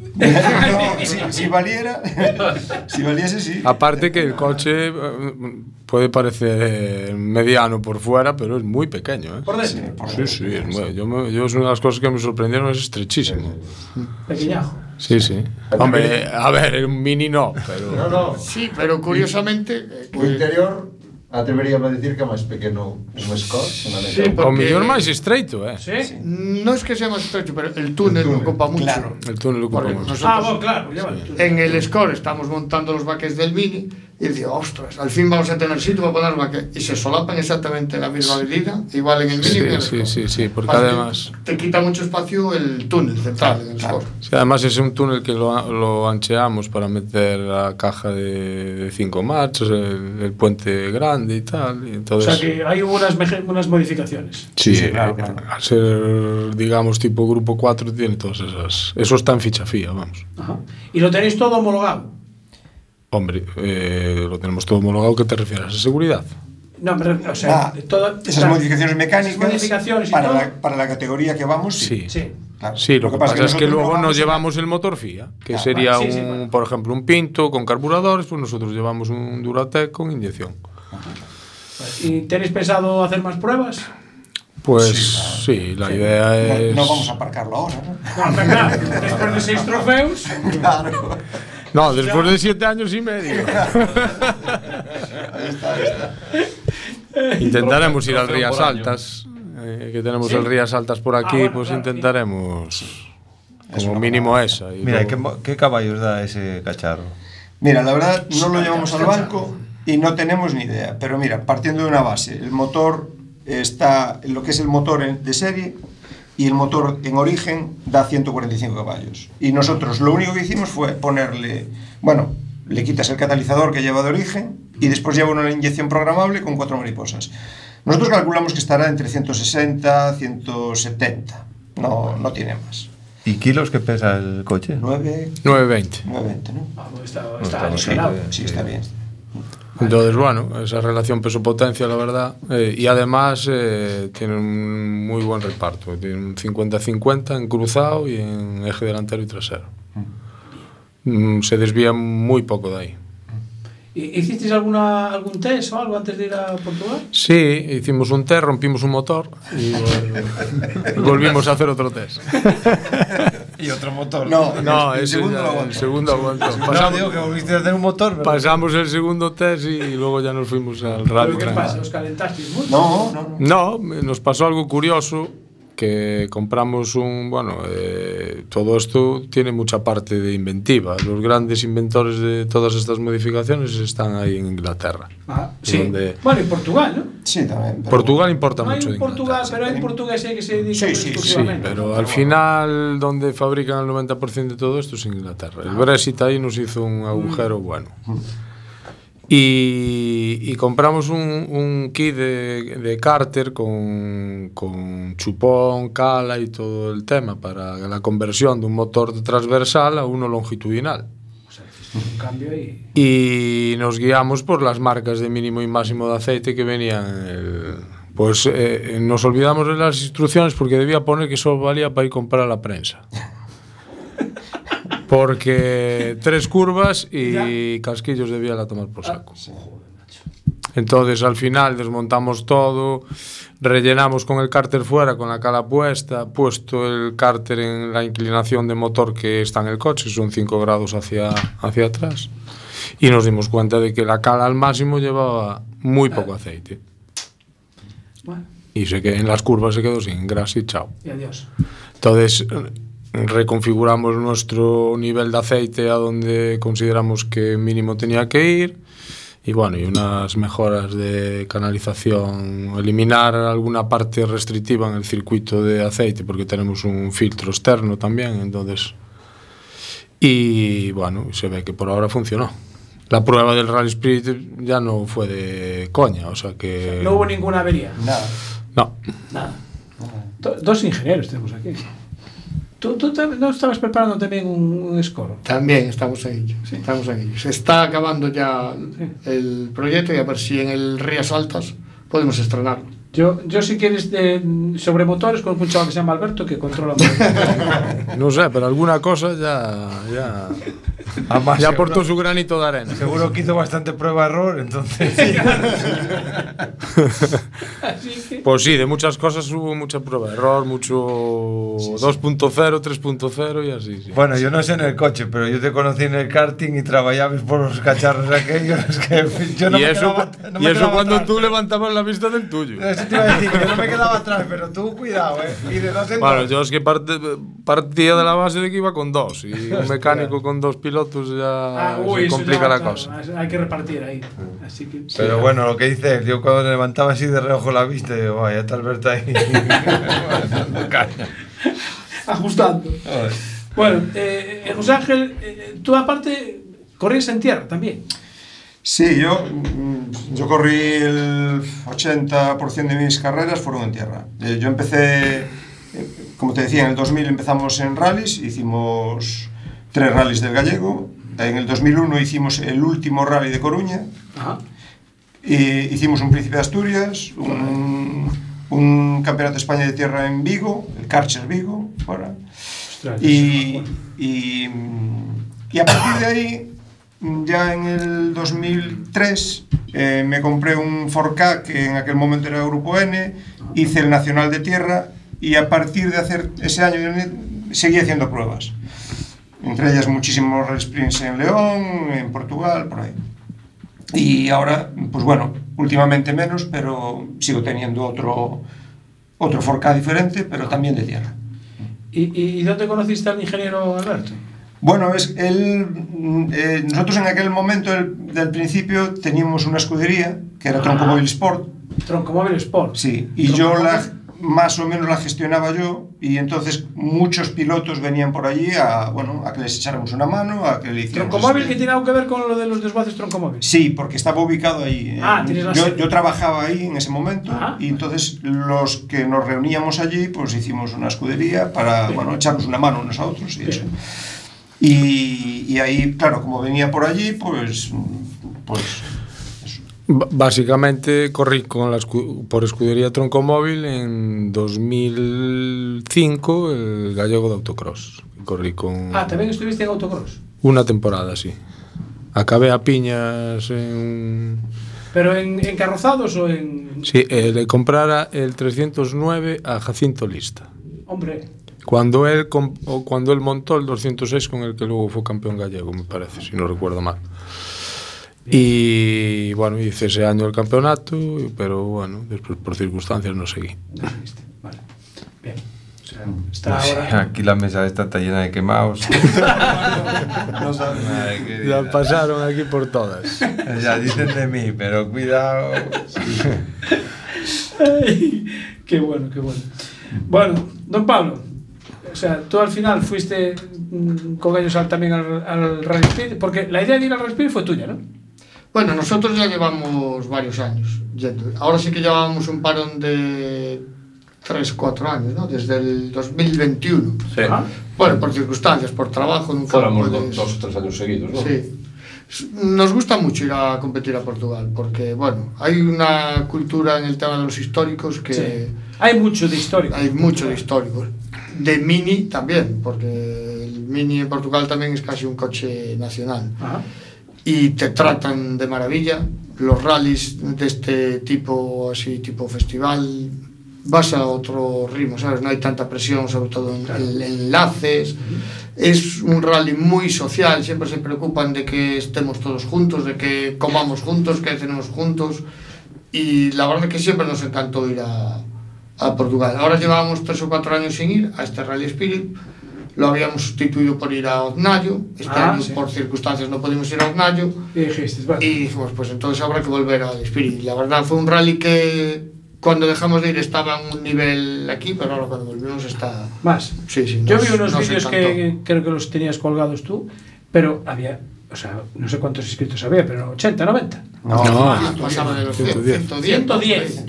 No, si valiera, si valiese, sí. Aparte que el coche puede parecer mediano por fuera, pero es muy pequeño, ¿eh? ¿Por dentro? Sí, es muy, yo es una de las cosas que me sorprendieron, es estrechísimo. Pequeñajo. Sí. Hombre, a ver, un mini no, pero... No. Sí, pero curiosamente... O interior... Atreveríame a decir que é máis pequeno un Escort, o mellor máis estreito, Sí. No es que sea más estrecho, pero el túnel lo ocupa mucho. Claro. El túnel lo ocupa mucho. Bueno, claro. En el Escort estamos montando los baques del Mini Y decía, ostras, al fin vamos a tener sitio para poner vaqueros. Y se solapan exactamente en la misma medida, igual en el mini que en el Score. Sí, porque Pasa que además... te quita mucho espacio el túnel central en el Score. Sí, además es un túnel que lo ancheamos para meter la caja de 5 marchas, el puente grande y tal. Y entonces, O sea que hay unas modificaciones. sí, claro. Al ser, digamos, tipo grupo 4, tiene todas esas... Eso está en ficha fía, vamos. Ajá. Y lo tenéis todo homologado. Hombre, lo tenemos todo homologado. ¿Qué te refieres? ¿A seguridad? No, pero, o sea, esas modificaciones mecánicas esas modificaciones y para, todo. para la categoría que vamos, sí. Sí. Claro. Sí, lo que pasa es que nosotros luego vamos nos a- llevamos el motor FIA, que Claro, sería vale. Sí, un, vale. por ejemplo, un Pinto con carburadores, pues nosotros llevamos un Duratec con inyección. ¿Y tenéis pensado hacer más pruebas? Pues sí, la idea es... No vamos a aparcarlo ahora, ¿no? No, pero claro, después de 6 trofeos. Claro. No, después de 7 años y medio. Ahí está. Intentaremos ir al Trofeo Rías por año. Altas, que tenemos ¿Sí? el Rías Altas por aquí, Bueno, pues claro, intentaremos como mínimo esa. Y Mira, luego- ¿qué caballos da ese cacharro? Mira, la verdad no lo llevamos al banco y no tenemos ni idea. Pero mira, partiendo de una base, el motor está, lo que es el motor de serie y el motor en origen da 145 caballos. Y nosotros lo único que hicimos fue ponerle, bueno, le quitas el catalizador que lleva de origen y después lleva una inyección programable con 4 mariposas. Nosotros calculamos que estará entre 160 170. No tiene más. ¿Y kilos que pesa el coche? 920. 920, ¿no? Ah, pues está está adicionado. bien. Sí, está bien. Entonces, bueno, esa relación peso-potencia, la verdad. Y además tiene un muy buen reparto. Tiene un 50-50 en cruzado y en eje delantero y trasero. Se desvía muy poco de ahí. ¿Hicisteis algún test o algo antes de ir a Portugal? Sí, hicimos un test, rompimos un motor y volvimos a hacer otro test. Y otro motor. No, el ese segundo ya- lo aguantó. el segundo aguantó. No, digo que volviste a hacer un motor. pero- Pasamos el segundo test y luego ya nos fuimos al ¿Pero rally. qué pasa? ¿Os calentasteis mucho? No. No, nos pasó algo curioso, que compramos todo esto tiene mucha parte de inventiva. Los grandes inventores de todas estas modificaciones están ahí en Inglaterra. Ah, sí. Donde- Bueno, y Portugal, ¿no? Sí, también. pero- Portugal importa No hay mucho un de Portugal, Inglaterra. pero hay portugueses que se dedican Sí, sí, exclusivamente. Pero al final, donde fabrican el 90% de todo esto es Inglaterra. El Brexit ahí nos hizo un agujero bueno. Y compramos un kit de cárter con chupón, cala y todo el tema para la conversión de un motor transversal a uno longitudinal. Un cambio ahí. Y nos guiamos por las marcas de mínimo y máximo de aceite que venían en el... Pues nos olvidamos de las instrucciones porque debía poner que solo valía para ir a comprar la prensa. Porque 3 curvas y casquillos debía la tomar por saco. Entonces al final desmontamos todo, rellenamos con el cárter fuera, con la cala puesto el cárter en la inclinación de motor que está en el coche, son 5 grados hacia atrás. Y nos dimos cuenta de que la cala al máximo llevaba muy poco aceite. Bueno, Y en las curvas se quedó sin grasa y chao. y adiós. Entonces reconfiguramos nuestro nivel de aceite a donde consideramos que mínimo tenía que ir y bueno, y unas mejoras de canalización, eliminar alguna parte restrictiva en el circuito de aceite porque tenemos un filtro externo también, entonces y bueno, se ve que por ahora funcionó. La prueba del Rally Spirit ya no fue de coña, o sea que No hubo ninguna avería. Nada. no. Nada. Dos ingenieros tenemos aquí. ¿Tú no estabas preparando también un score? También estamos en ello. Estamos en ello. Se está acabando ya el proyecto y a ver si en el Rías Altas podemos estrenarlo. Yo si quieres sobre motores, conozco un chaval que se llama Alberto que controla motores. No sé, pero alguna cosa ya Además, ya seguro- aportó su granito de arena. Seguro que hizo bastante prueba-error, entonces. Así que... Pues sí, de muchas cosas hubo mucha prueba de error, mucho 2.0, 3.0 y así. Sí. Bueno, yo no sé en el coche, pero yo te conocí en el karting y trabajabas por los cacharros aquellos. Que yo no y me eso, quedaba, no me y eso quedaba cuando atrás. tú levantabas la vista del tuyo. Eso te iba a decir, que yo no me quedaba atrás, pero tú cuidado, ¿eh? Y de dos en Bueno, dos. yo es que partía de la base de que iba con 2 y un mecánico con 2 pilotos. pilotos ya se eso complica ya, la claro, cosa. Hay que repartir ahí. Así que, Pero bueno, lo que dice él, yo cuando levantaba así de reojo la vista, digo, vaya, está Alberto ahí. Dando caña. ajustando. Bueno, José Ángel, tú aparte corrías en tierra también. Sí, yo corrí el 80% de mis carreras fueron en tierra. Yo empecé, como te decía, en el 2000 empezamos en rallies, hicimos 3 rallies del Gallego. En el 2001 hicimos el último rally de Coruña. Ajá. Y hicimos un Príncipe de Asturias, un Campeonato de España de Tierra en Vigo, el Karcher Vigo. Ahora. Ostras, Y a partir de ahí, ya en el 2003, me compré un 4K, que en aquel momento era Grupo N, hice el Nacional de Tierra, y a partir de hacer ese año seguí haciendo pruebas. Entre ellas muchísimos sprints en León, en Portugal, por ahí. Y ahora, pues bueno, últimamente menos, pero sigo teniendo otro 4K diferente, pero también de tierra. ¿Y dónde conociste al ingeniero Alberto? Bueno, nosotros en aquel momento del principio teníamos una escudería que era Troncomóvil Sport. Troncomóvil Sport. Sí, y yo más o menos la gestionaba yo, y entonces muchos pilotos venían por allí a que les echáramos una mano, a que le hiciéramos... ¿Troncomóvil que tiene algo que ver con lo de los desguaces Troncomóvil? Sí, porque estaba ubicado ahí. Yo trabajaba ahí en ese momento. Ajá. Y entonces los que nos reuníamos allí, pues hicimos una escudería para echarnos una mano unos a otros y eso. Y ahí, claro, como venía por allí, pues básicamente corrí por escudería Troncomóvil en 2005 el Gallego de Autocross. Corrí con... ¿también estuviste en Autocross? Una temporada, sí. Acabé a piñas en... ¿Pero en carrozados o en...? Sí, le comprara el 309 a Jacinto Lista. Hombre... Cuando él montó el 206 con el que luego fue campeón gallego, me parece, si no recuerdo mal. Y bueno, hice ese año el campeonato, pero bueno, después por circunstancias no seguí. Vale. Bien. O sea, está ahora... Aquí la mesa está llena de quemados. No sabes. La pasaron aquí por todas. Ya dicen de mí, pero cuidado. Ay, qué bueno, qué bueno. Bueno, don Pablo, o sea, tú al final fuiste con ellos también al Rally Speed, porque la idea de ir al Rally Speed fue tuya, ¿no? Bueno, nosotros ya llevamos varios años yendo. Ahora sí que llevábamos un parón de 3-4 años, ¿no? Desde el 2021. Sí. Bueno, por circunstancias, por trabajo, nunca Fuéramos puedes... 2 o 3 años seguidos, ¿no? Sí. Nos gusta mucho ir a competir a Portugal, porque, bueno, hay una cultura en el tema de los históricos que... Sí. Hay mucho de históricos. Hay mucho de históricos. De Mini también, porque el Mini en Portugal también es casi un coche nacional. Ajá. Y te tratan de maravilla. Los rallies de este tipo, así tipo festival, vas a otro ritmo, ¿sabes? No hay tanta presión, sobre todo en enlaces. Es un rally muy social, siempre se preocupan de que estemos todos juntos, de que comamos juntos, que cenemos juntos. Y la verdad es que siempre nos encantó ir a Portugal. Ahora llevábamos 3 o 4 años sin ir a este Rally Spirit. Lo habíamos sustituido por ir a Oznayo. Este año, sí, por circunstancias, no pudimos ir a Oznayo. Y dijimos, pues entonces habrá que volver al Spirit. La verdad fue un rally que cuando dejamos de ir estaba en un nivel aquí, pero ahora cuando volvimos está... Más. Sí, yo vi unos vídeos que creo que los tenías colgados tú, pero había... O sea, no sé cuántos inscritos había, pero 80, 90. No, pasaba de los 110.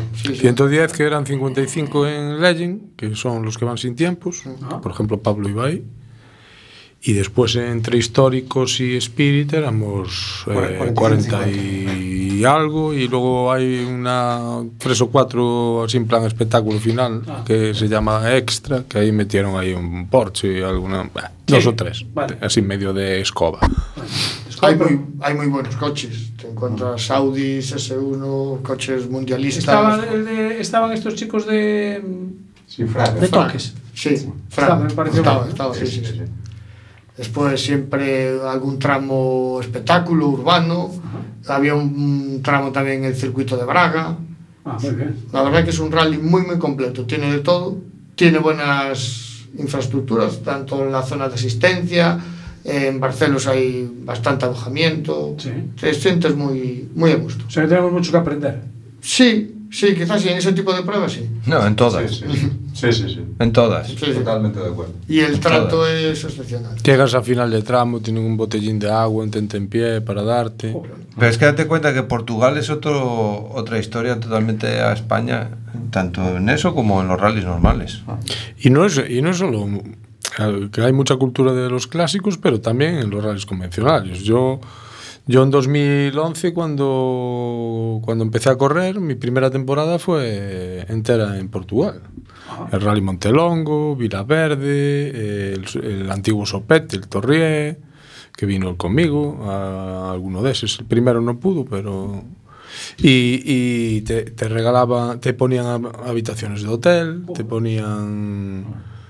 110 que eran 55 en Legend, que son los que van sin tiempos, por ejemplo Pablo Ibai, y después entre históricos y Spirit éramos 40 y algo, y luego hay 3 o 4 así en plan espectáculo final que se llama Extra, que ahí metieron ahí un Porsche y alguna... 2 o 3, así medio de escoba. Hay muy buenos coches. Te encuentras Audis, S1, coches mundialistas. Estaban estos chicos de... Sí, Frank. De toques. Sí, Frank. Estaba, sí. Después siempre algún tramo espectáculo urbano. Había un tramo también en el circuito de Braga. Muy bien. La verdad que es un rally muy completo. Tiene de todo. Tiene buenas infraestructuras, tanto en la zona de asistencia, En Barcelos hay bastante alojamiento. Sí. Te sientes muy a gusto. O sea, que tenemos mucho que aprender. Sí, quizás sí, en ese tipo de pruebas sí. No, en todas. Sí. En todas. Sí. Totalmente de acuerdo. Y el trato es excepcional. Llegas a final de tramo, tienen un botellín de agua, un tentempié para darte. Pero es que date cuenta que Portugal es otra historia totalmente a España, tanto en eso como en los rallies normales. Y no es solo que hay mucha cultura de los clásicos, pero también en los rallies convencionales. Yo en 2011, cuando empecé a correr, mi primera temporada fue entera en Portugal. El Rally Montelongo, Vilaverde, el antiguo Sopete, el Torrié, que vino conmigo, a alguno de esos. El primero no pudo, pero... Y te regalaban, te ponían habitaciones de hotel, te ponían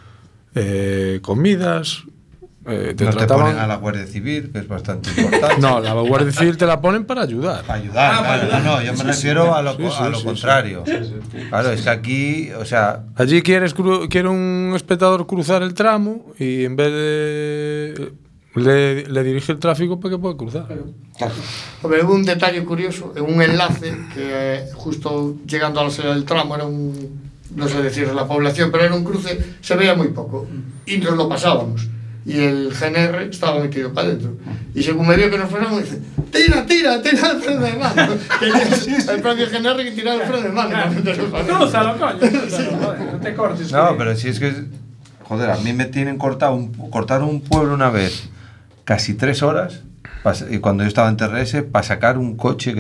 comidas... no te ponen a la Guardia Civil, que es bastante importante. No, la Guardia Civil te la ponen para ayudar. Para ayudar, claro. No, yo me refiero a lo contrario. Claro, es que aquí, o sea... Allí quiere un espectador cruzar el tramo y en vez de... Le dirige el tráfico para que pueda cruzar. Hombre, hubo un detalle curioso, en un enlace que justo llegando a la salida del tramo era no sé decir la población, pero era un cruce, se veía muy poco y nos lo pasábamos. Y el GNR estaba metido para adentro. Y según me vio que nos frenamos, dice: tira el freno de mano. El propio GNR que tiraba el freno de mano. Crúzalo, coño. No te cortes. No, pero si es que... Joder, a mí me tienen cortar un pueblo una vez casi 3 horas, y cuando yo estaba en TRS, para sacar un coche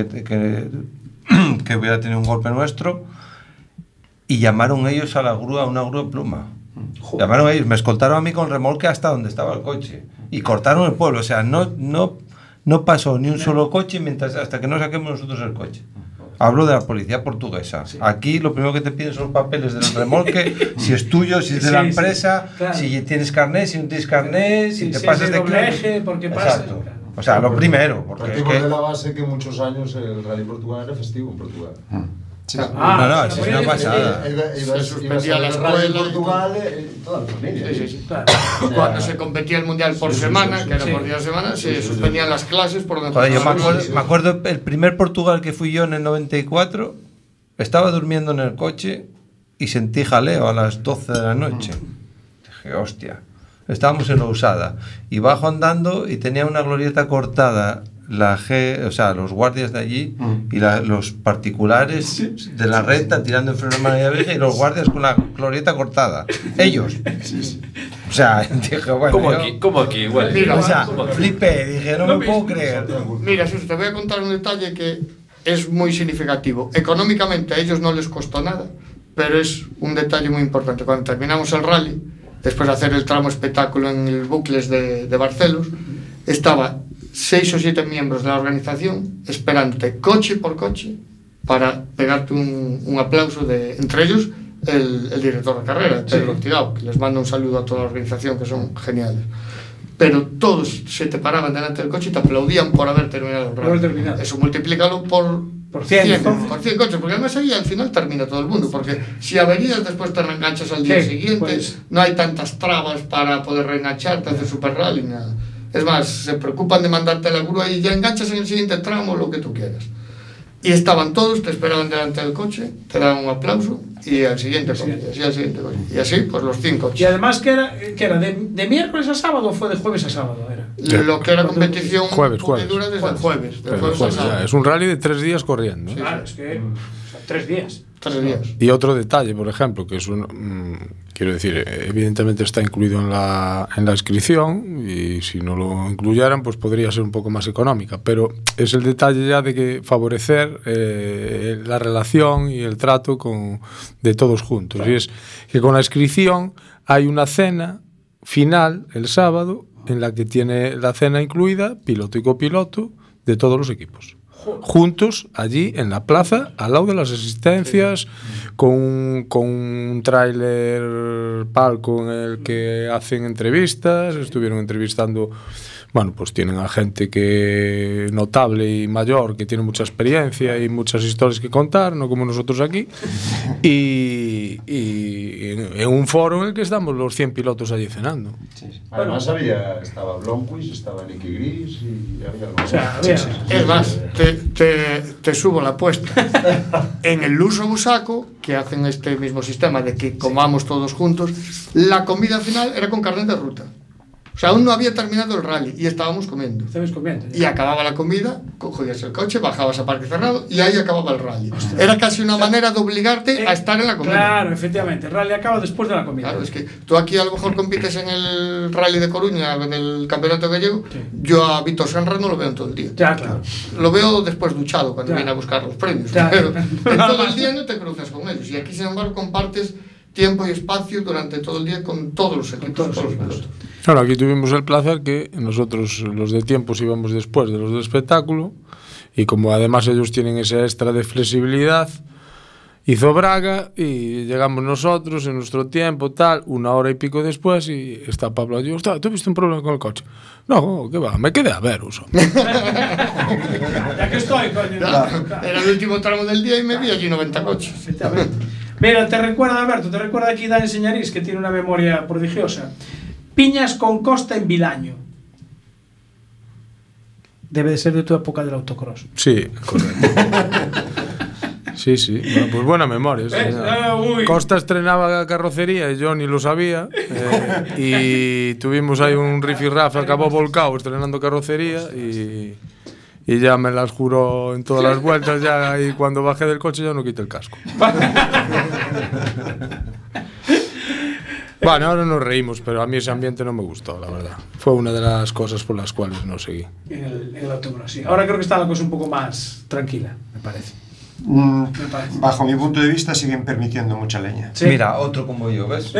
que hubiera tenido un golpe nuestro, y llamaron ellos a una grúa pluma. Llamaron ellos, me escoltaron a mí con remolque hasta donde estaba el coche y cortaron el pueblo, o sea, no pasó ni un solo coche hasta que no saquemos nosotros el coche. Hablo de la policía portuguesa. Sí. Aquí lo primero que te piden son papeles del remolque, si es tuyo, si es de la empresa, claro. Si tienes carnet, si no tienes carnet, si te pasas de eje, porque pasa. Exacto. O sea, lo primero, porque partimos de la base que muchos años el Rally Portugal era festivo en Portugal. Sí. No, es una pasada. Se suspendía la escuela en Portugal toda la familia. Sí. Claro. Cuando se competía el mundial por semana, que era por día de semana, se suspendían las clases por donde. Joder, yo me acuerdo el primer Portugal que fui yo en el 94, estaba durmiendo en el coche y sentí jaleo a las 12 de la noche. Dije, hostia. Estábamos en Lousada y bajo andando y tenía una glorieta cortada. O sea, los guardias de allí y los particulares de la recta tirando en freno de mano y abeja y los guardias con la glorieta cortada. Ellos. O sea, dije, bueno. ¿Cómo aquí? Bueno, mira, o sea, flipé, dije, no me puedo creer. Mira, Suso, te voy a contar un detalle que es muy significativo. Económicamente a ellos no les costó nada, pero es un detalle muy importante. Cuando terminamos el rally, después de hacer el tramo espectáculo en el Bucles de Barcelos, estaba 6 o 7 miembros de la organización esperándote coche por coche para pegarte un aplauso entre ellos el director de carrera, Pedro Ortigao, que les manda un saludo a toda la organización, que son geniales. Pero todos se te paraban delante del coche y te aplaudían por haber terminado el rally. Eso multiplícalo por 100 coches, porque además ahí al final termina todo el mundo, porque si averías después te reenganchas al día siguiente, pues, no hay tantas trabas para poder reengancharte, hacer super rally, nada. Es más, se preocupan de mandarte a la grúa y ya enganchas en el siguiente tramo lo que tú quieras. Y estaban todos, te esperaban delante del coche, te daban un aplauso y al siguiente coche, y así al siguiente coche. Y así, pues los 5 coches. Y además, ¿que era de miércoles a sábado o fue de jueves a sábado? Lo que era competición jueves. dura desde el jueves. Es un rally de 3 días corriendo. Claro, es que 3 días. 3 días. Y otro detalle, por ejemplo, que es quiero decir, evidentemente está incluido en la inscripción y si no lo incluyeran, pues podría ser un poco más económica, pero es el detalle ya de que favorecer la relación y el trato de todos juntos. Claro. Y es que con la inscripción hay una cena final el sábado en la que tiene la cena incluida piloto y copiloto de todos los equipos. Juntos allí en la plaza, al lado de las asistencias, con un tráiler palco en el que hacen entrevistas. Estuvieron entrevistando, bueno, pues tienen a gente que notable y mayor, que tiene mucha experiencia y muchas historias que contar, no como nosotros aquí. Y y en un foro en el que estamos los 100 pilotos allí cenando. Además estaba Blomqvist, estaba Nicky Gris y había algo. O sea, había- Es más, te subo la apuesta. En el Luso Busaco, que hacen este mismo sistema de que comamos todos juntos, la comida final era con carne de ruta. O sea, aún no había terminado el rally y estábamos comiendo. Estabais comiendo. Y acababa la comida, cogías el coche, bajabas a parque cerrado y ahí acababa el rally. Era casi una manera de obligarte a estar en la comida. Claro, efectivamente. El rally acaba después de la comida. Claro, es que tú aquí a lo mejor compites en el rally de Coruña, en el campeonato gallego. Sí. Yo a Víctor Senra no lo veo en todo el día. Ya, claro. Lo veo después duchado, cuando Ya. viene a buscar los premios. Ya. Pero en todo el día no te cruzas con ellos. Y aquí, sin embargo, compartes tiempo y espacio durante todo el día con todos los equipos. todos los todos los equipos. pilotos. Claro, aquí tuvimos el placer que nosotros, los de tiempos, íbamos después de los del espectáculo y como además ellos tienen ese extra de flexibilidad, hizo Braga y llegamos nosotros en nuestro tiempo, tal, 1 hora y pico después y está Pablo allí. ¿Tú viste un problema con el coche? No, ¿qué va? Me quedé a ver, uso. Ya que estoy, coño. Claro. Era el último tramo del día y me vi allí 90 coches. Efectivamente. Mira, te recuerda, Alberto, te recuerda aquí Dani Señarís, que tiene una memoria prodigiosa. Piñas con Costa en Vilaño. Debe de ser de tu época del autocross. Sí, correcto. Sí, sí. Bueno, pues buena memoria. Sí, ¿Ves? Uy. Costa estrenaba carrocería y yo ni lo sabía. Y tuvimos ahí un rifirrafe, acabó volcado estrenando carrocería y ya me las juró en todas las vueltas. Ya, y cuando bajé del coche ya no quité el casco. Bueno, ahora nos reímos, pero a mí ese ambiente no me gustó, la verdad. Fue una de las cosas por las cuales no seguí. En el autocross, sí. Ahora creo que está la cosa un poco más tranquila, me parece. parece. Bajo mi punto de vista siguen permitiendo mucha leña. Sí. Mira, otro como yo, ¿ves?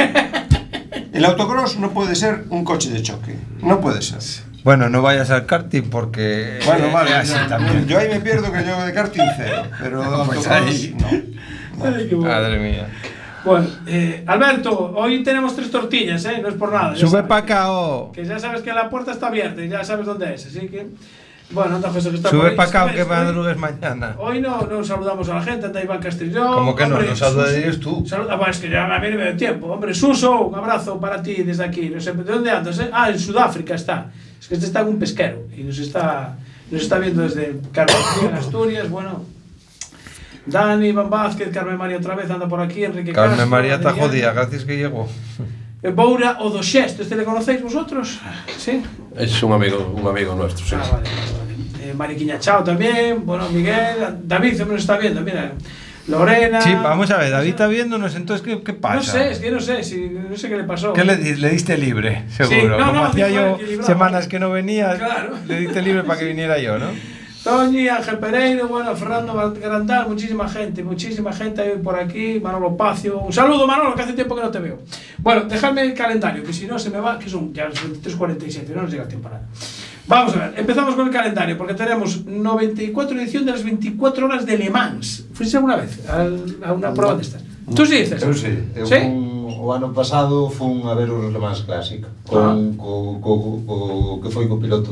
El autocross no puede ser un coche de choque. No puede ser. Bueno, no vayas al karting porque... Bueno, vale, así también. yo ahí me pierdo que yo de karting cero, pero Pues autocross ahí. no. Ay, qué bueno. Madre mía. Bueno, Alberto, hoy tenemos 3 tortillas, no es por nada. ya Sube sabes. para acá, oh. Que ya sabes que la puerta está abierta y ya sabes dónde es, así que... Bueno, anda José que está Sube por ahí. para acá, ¿Sabes? que madrugues mañana. Hoy no saludamos a la gente, anda Iván Castrillón. ¿Cómo que no? hombre, Nos saludarías tú. Es que ya a mí no me da tiempo. Hombre, Suso, un abrazo para ti desde aquí. No sé, ¿de dónde andas? Ah, en Sudáfrica está. Es que este está en un pesquero y nos está viendo desde Carmen en Asturias. Bueno, Dani, Iván Vázquez, Carmen María otra vez anda por aquí, Enrique Carmen Castro, María está Adrián. jodida, gracias que llegó. Boura o do Xesto, ¿este le conocéis vosotros? Sí. Es un amigo nuestro, sí. Ah, vale. Mariquiña Chao también, bueno, Miguel, David me lo está viendo, mira, Lorena. Sí, vamos a ver, David está viéndonos, entonces, ¿qué pasa? No sé, es que no sé qué le pasó. ¿Qué le diste libre? Seguro. no, Como hacía dijo yo él que libraba. semanas que no venía, Claro. le diste libre para que viniera yo, ¿no? Toñi, Ángel Pereiro, bueno, Fernando Grandal, muchísima gente ahí por aquí, Manolo Pacio. Un saludo, Manolo, que hace tiempo que no te veo. Bueno, dejadme el calendario, que si no se me va, que son ya las 23:47, no nos llega tiempo a nada. Vamos a ver, empezamos con el calendario, porque tenemos 94 edición de las 24 horas de Le Mans. ¿Fuiste alguna vez a una prueba de estas? ¿Tú sí dices? Eu sí. Eu ¿Sí? o ano pasado fun a ver os Le Mans Clásico co que foi co piloto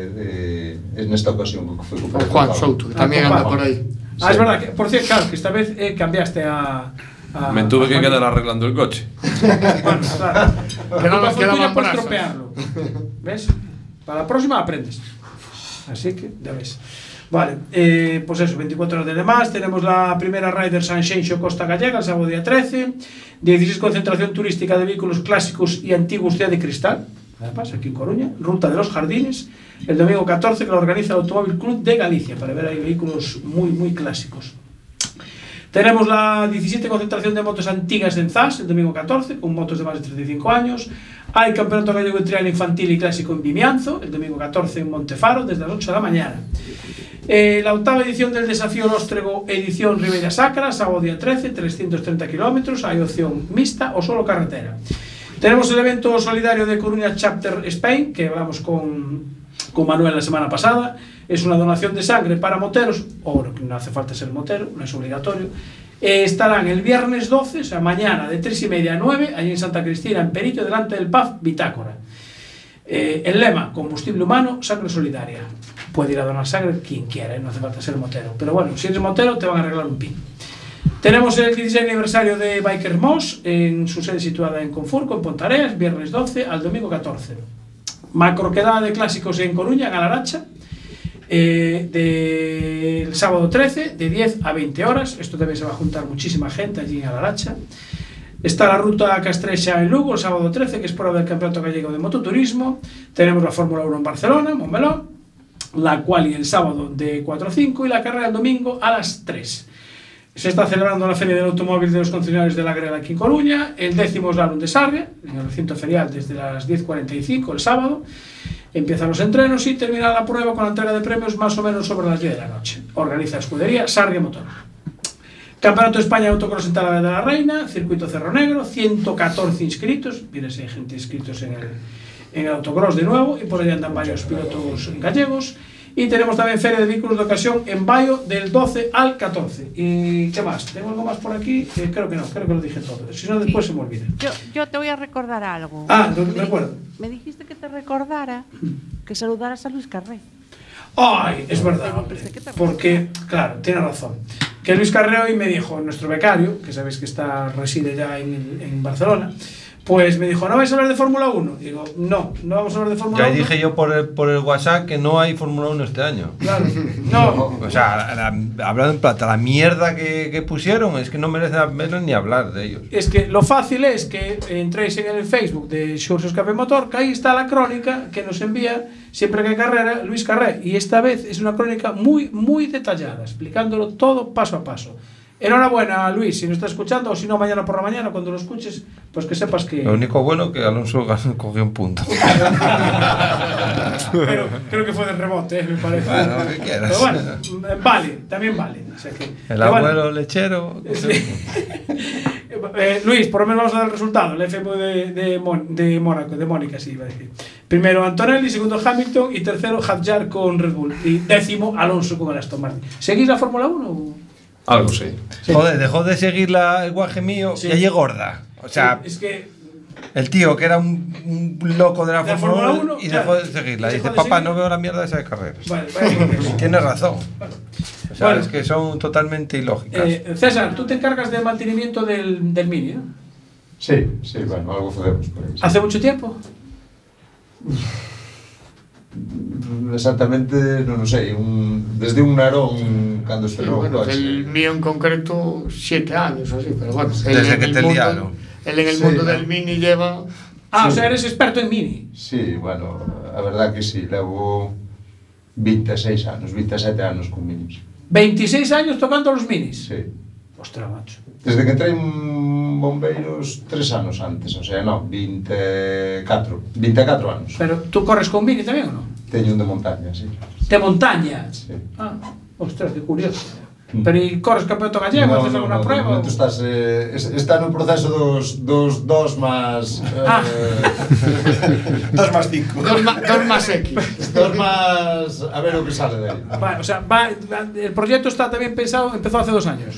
nesta ocasión que foi co piloto Juan Pablo. Souto, que también con anda Juan. por ahí. Ah, es verdad, que, por cierto, claro, que esta vez cambiaste a Me tuve que quedar arreglando el coche. Bueno, claro. Que no nos Fue tuya quedaban por brasas. estropearlo. ¿Ves? Para la próxima aprendes. Así que, ya ves. Vale, pues eso, 24 horas de demás. Tenemos la primera Rider San Xenxo Costa Gallega, el sábado día 13. 16 concentración turística de vehículos clásicos y antiguos Ciudad de Cristal. Además, aquí en Coruña, Ruta de los Jardines. El domingo 14, que lo organiza el Automóvil Club de Galicia, para ver ahí vehículos muy, muy clásicos. Tenemos la 17 concentración de motos antiguas en Zas, el domingo 14, con motos de más de 35 años. Hay campeonato gallego de trial infantil y clásico en Vimianzo, el domingo 14 en Montefaro, desde las 8 de la mañana. La octava edición del Desafío Lóstrego, edición Ribeira Sacra, sábado día 13, 330 kilómetros, hay opción mixta o solo carretera. Tenemos el evento solidario de Coruña Chapter Spain, que hablamos con Manuel la semana pasada. Es una donación de sangre para moteros, o no hace falta ser motero, no es obligatorio. Estarán el viernes 12, o sea, mañana, de 3:30 a 9, allí en Santa Cristina, en Perillo, delante del PAF Bitácora. El lema, combustible humano, sangre solidaria. Puede ir a donar sangre quien quiera, no hace falta ser motero. Pero bueno, si eres motero, te van a arreglar un pin. Tenemos el 16 aniversario de Biker Moss en su sede situada en Confurco, en Pontareas, viernes 12 al domingo 14. Macroquedada de clásicos en Coruña, en Alaracha, del sábado 13, de 10 a 20 horas. Esto también se va a juntar muchísima gente allí en Alaracha. Está la ruta a Castrexa en Lugo, el sábado 13, que es prueba del Campeonato Gallego de Mototurismo. Tenemos la Fórmula 1 en Barcelona, Montmeló, la quali el sábado de 4 a 5 y la carrera el domingo a las 3. Se está celebrando la Feria del Automóvil de los concesionarios de la Grela aquí en Coruña, el 10º Slalom de Sarria, en el recinto ferial desde las 10:45 el sábado. Empiezan los entrenos y termina la prueba con la entrega de premios más o menos sobre las 10 de la noche. Organiza Escudería Sarria Motor. Campeonato de España de Autocross en Talavera de la Reina, Circuito Cerro Negro, 114 inscritos, viene si hay gente inscritos en el autocross de nuevo, y por ahí andan varios pilotos gallegos. Y tenemos también Feria de Vehículos de Ocasión en Baio del 12 al 14. ¿Y qué más? ¿Tengo algo más por aquí? Creo que no, creo que lo dije todo. Si no, después se me olvida. Yo te voy a recordar algo. Ah, recuerdo. Me dijiste que te recordara que saludaras a Luis Carré. ¡Ay! Es verdad, hombre. Porque, claro, tiene razón. Que Luis Carré hoy me dijo, nuestro becario, que sabéis que reside ya en Barcelona, pues me dijo, ¿no vais a hablar de Fórmula 1? Digo, no vamos a hablar de Fórmula 1. Ya dije yo por el WhatsApp que no hay Fórmula 1 este año. Claro, no. O sea, hablando en plata, la mierda que pusieron es que no merece la pena ni hablar de ellos. Es que lo fácil es que entréis en el Facebook de Xurxos Café Motor, que ahí está la crónica que nos envía siempre que hay carrera Luis Carré. Y esta vez es una crónica muy, muy detallada, explicándolo todo paso a paso. Enhorabuena, Luis, si nos estás escuchando, o si no, mañana por la mañana, cuando lo escuches, pues que sepas que... Lo único bueno que Alonso cogió un punto. Pero creo que fue de rebote, me parece. Bueno, lo que quieras. Pero bueno, vale, también vale. O sea el abuelo lechero... Sí. Luis, por lo menos vamos a dar el resultado. El FMU de Mónaco, de Mónica, sí, iba a decir. Primero Antonelli, segundo Hamilton y tercero Hadjar con Red Bull. Y décimo Alonso con el Aston Martin. ¿Seguís la Fórmula 1? Algo sí. Joder, dejó de seguir el guaje mío y allí gorda. O sea, es que el tío que era un loco de la Fórmula 1 y dejó de seguirla. Dice, papá, no veo la mierda esa de carreras. Vale, tienes razón. O sea, es que son totalmente ilógicas. César, tú te encargas del mantenimiento del Mini, ¿no? Sí, bueno, algo hacemos por eso. ¿Hace mucho tiempo? Exactamente, non sei, desde un narón cando estrenou bueno, o coche. el mío en concreto 7 años así, pero bueno, desde que te liaron. Él en el mundo del Mini lleva... O sea, eres experto en Mini. Sí, bueno, a verdad que sí, levo 26 anos, 27 anos con Minis. 26 años tocando los Minis. Sí. Ostras, macho. Desde que entrei en Bombeiros 3 anos antes, o sea, no, 24 anos. Pero tú corres con Mini tamén ou non? Teño un de montaña, sí. De montaña? Sí. Ostras, que curioso. Pero e corres campeonato gallego, haces alguna prueba? No, tú estás, está no proceso dos más... Dos más 5. Dos más X. Dos más... A ver o que sale de aí. O sea, el proyecto está también pensado, empezó hace 2 años.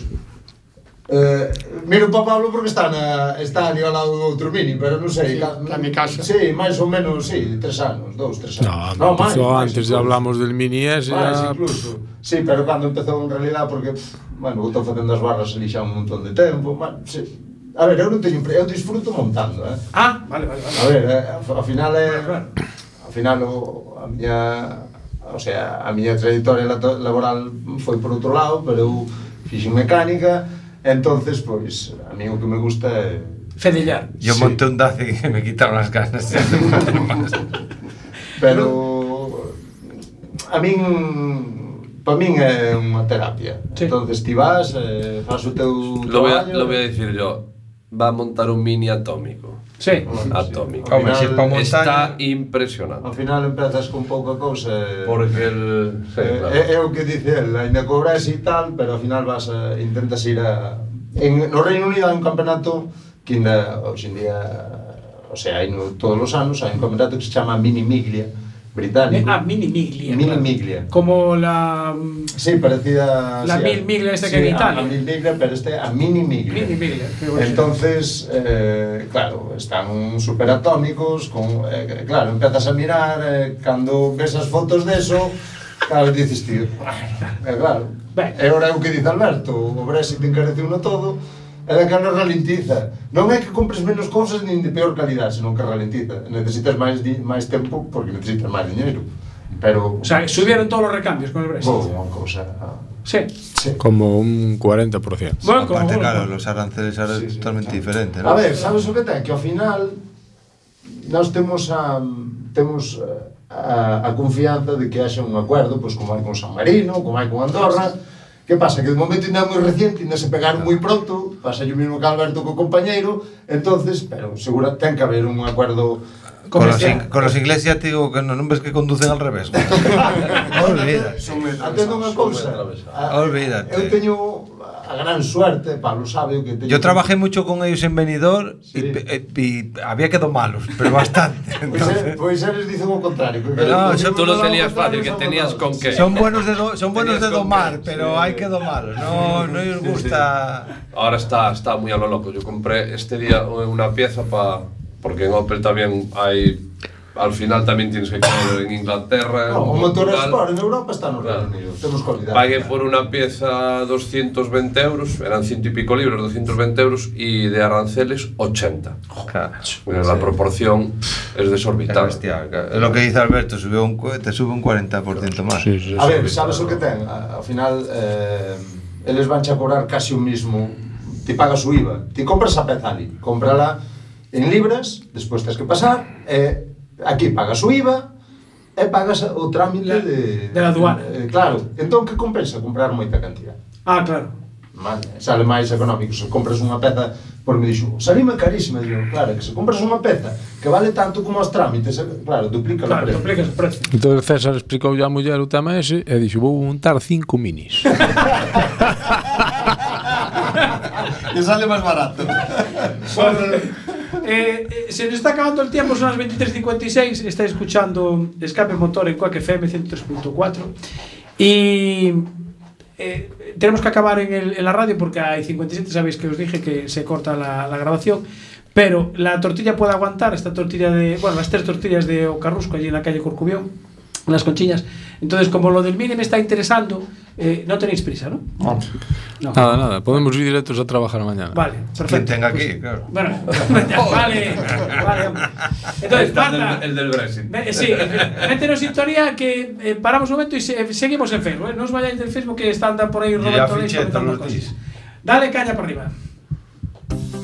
Miro para Pablo porque está ali ao lado do outro Mini, pero non sei, na mi casa. Sí, máis ou menos, sí, 3 anos, 3 anos. No, empezó antes de hablamos del Mini S, ya... incluso. Sí, pero cando empezou en realidad, porque, bueno, estou facendo as barras ali xa un montón de tempo, bueno, sí. A ver, eu non teño, eu disfruto montando, Vale. A ver, ao final ao final a miña trayectoria laboral foi por outro lado, pero eu fixen mecánica. Entonces, pois, a mí o que me gusta é... Fedellar. Yo monté un Daci y me quitaron las ganas de hacer más. Pero... A min... Para min é unha terapia. Sí. Entonces, ti vas, faz o teu traballo... Lo voy a decir yo. Va a montar un Mini atómico. Sí. Atómico. Ao final, si es pa montaña, está impresionante. Ao final empezas con pouca cousa... Porque claro. É o que dice el, ainda cobras e tal, pero ao final vas intentas ir no Reino Unido hai un campeonato que ainda hoxe en día, o sea, hai todos os anos hai un campeonato que se chama Mini Miglia británico. Mini Miglia. Mini Miglia. Como la... Sí, parecida... La Mil Miglia esta que en Italia. A Mil Miglia, pero a Mini Miglia. Mini Miglia. Entonces, claro, están superatómicos, claro, empezas a mirar, cando ves as fotos de eso, claro, dices, tío, claro, Ben. E ora é o que dice Alberto, o Brexit encareceu no todo, e da que non ralentiza. Non é que compres menos cousas nin de peor calidad, senón que ralentiza. Necesitas máis tempo porque necesitas máis dinheiro. Pero... O sea, subieron todos los recambios con el Brexit. Unha cousa... Sí. Sí. Como un 40%. Bueno, como Aparte, bueno. claro, los aranceles ahora es totalmente diferente, ¿no? A ver, sabes o que ten? Que ao final nós temos a confianza de que haxa un acuerdo, pois como hai con San Marino, como hai con Andorra. Que pasa? Que de momento ainda é moi reciente, ainda se pegaron moi pronto, pasa o mesmo que Alberto co compañeiro, entonces, pero segura ten que haber un acuerdo. Con los ingleses ya te digo que no ves que conducen al revés. Olvídate. Atendo unha cousa. Olvídate. Eu teño a gran suerte, Pablo sabe o que teño. Yo trabajé mucho con ellos en Benidorm y había quedado malos, pero bastante. Pois eles dicen o contrario. No, Tú lo tenías fácil, que tenías con qué. Son buenos de domar, pero hay que domarlos. No les gusta. Ahora está muy a lo loco. Yo compré este día una pieza porque en Opel también hay... Al final también tienes que comer en Inglaterra. No, o motor Portugal. Sport en Europa está no Reino Unido. Temos que olvidar. Pagué por una pieza 220 euros, eran 100 y pico libras, 220 euros, y de aranceles 80. La proporción es desorbitada. Es lo que dice Alberto, te sube un 40% más. Sí, A ver, sabes o que ten? Ao final, eles van a cobrar casi o mismo. Ti pagas o IVA. Ti compras a peza ali, cómprala en libras, despois tens que pasar, aquí pagas o IVA e pagas o trámite de la aduana. Claro, entón que compensa comprar moita cantidad. Ah, claro. Vale, sale máis económico. Se compras unha peza, por me dixo, salime carísima, digo, claro, que se compras unha peza que vale tanto como os trámites, claro, duplica o precio. Duplicas o precio. Entón César explicou a muller o tema ese e dixo, vou montar 5 minis. E sale máis barato. Se nos está acabando el tiempo, son las 23:56. Está escuchando Escape Motor en Quack FM 103.4 y tenemos que acabar en la radio porque hay 57. Sabéis que os dije que se corta la grabación, pero la tortilla puede aguantar. Esta tortilla las 3 tortillas de Ocarrusco allí en la calle Corcubión, Las Conchiñas. Entonces, como lo del mini me está interesando, no tenéis prisa, ¿no? No. Nada, podemos ir directos a trabajar mañana. Vale, perfecto. Quien tenga aquí, claro. Bueno, vale. Entonces, Marta, el del Brexit. sí, métenos en sintonía que paramos un momento y seguimos en Facebook. No os vayáis del Facebook que están por ahí Roberto Leis comentando cosas. Dale caña por arriba.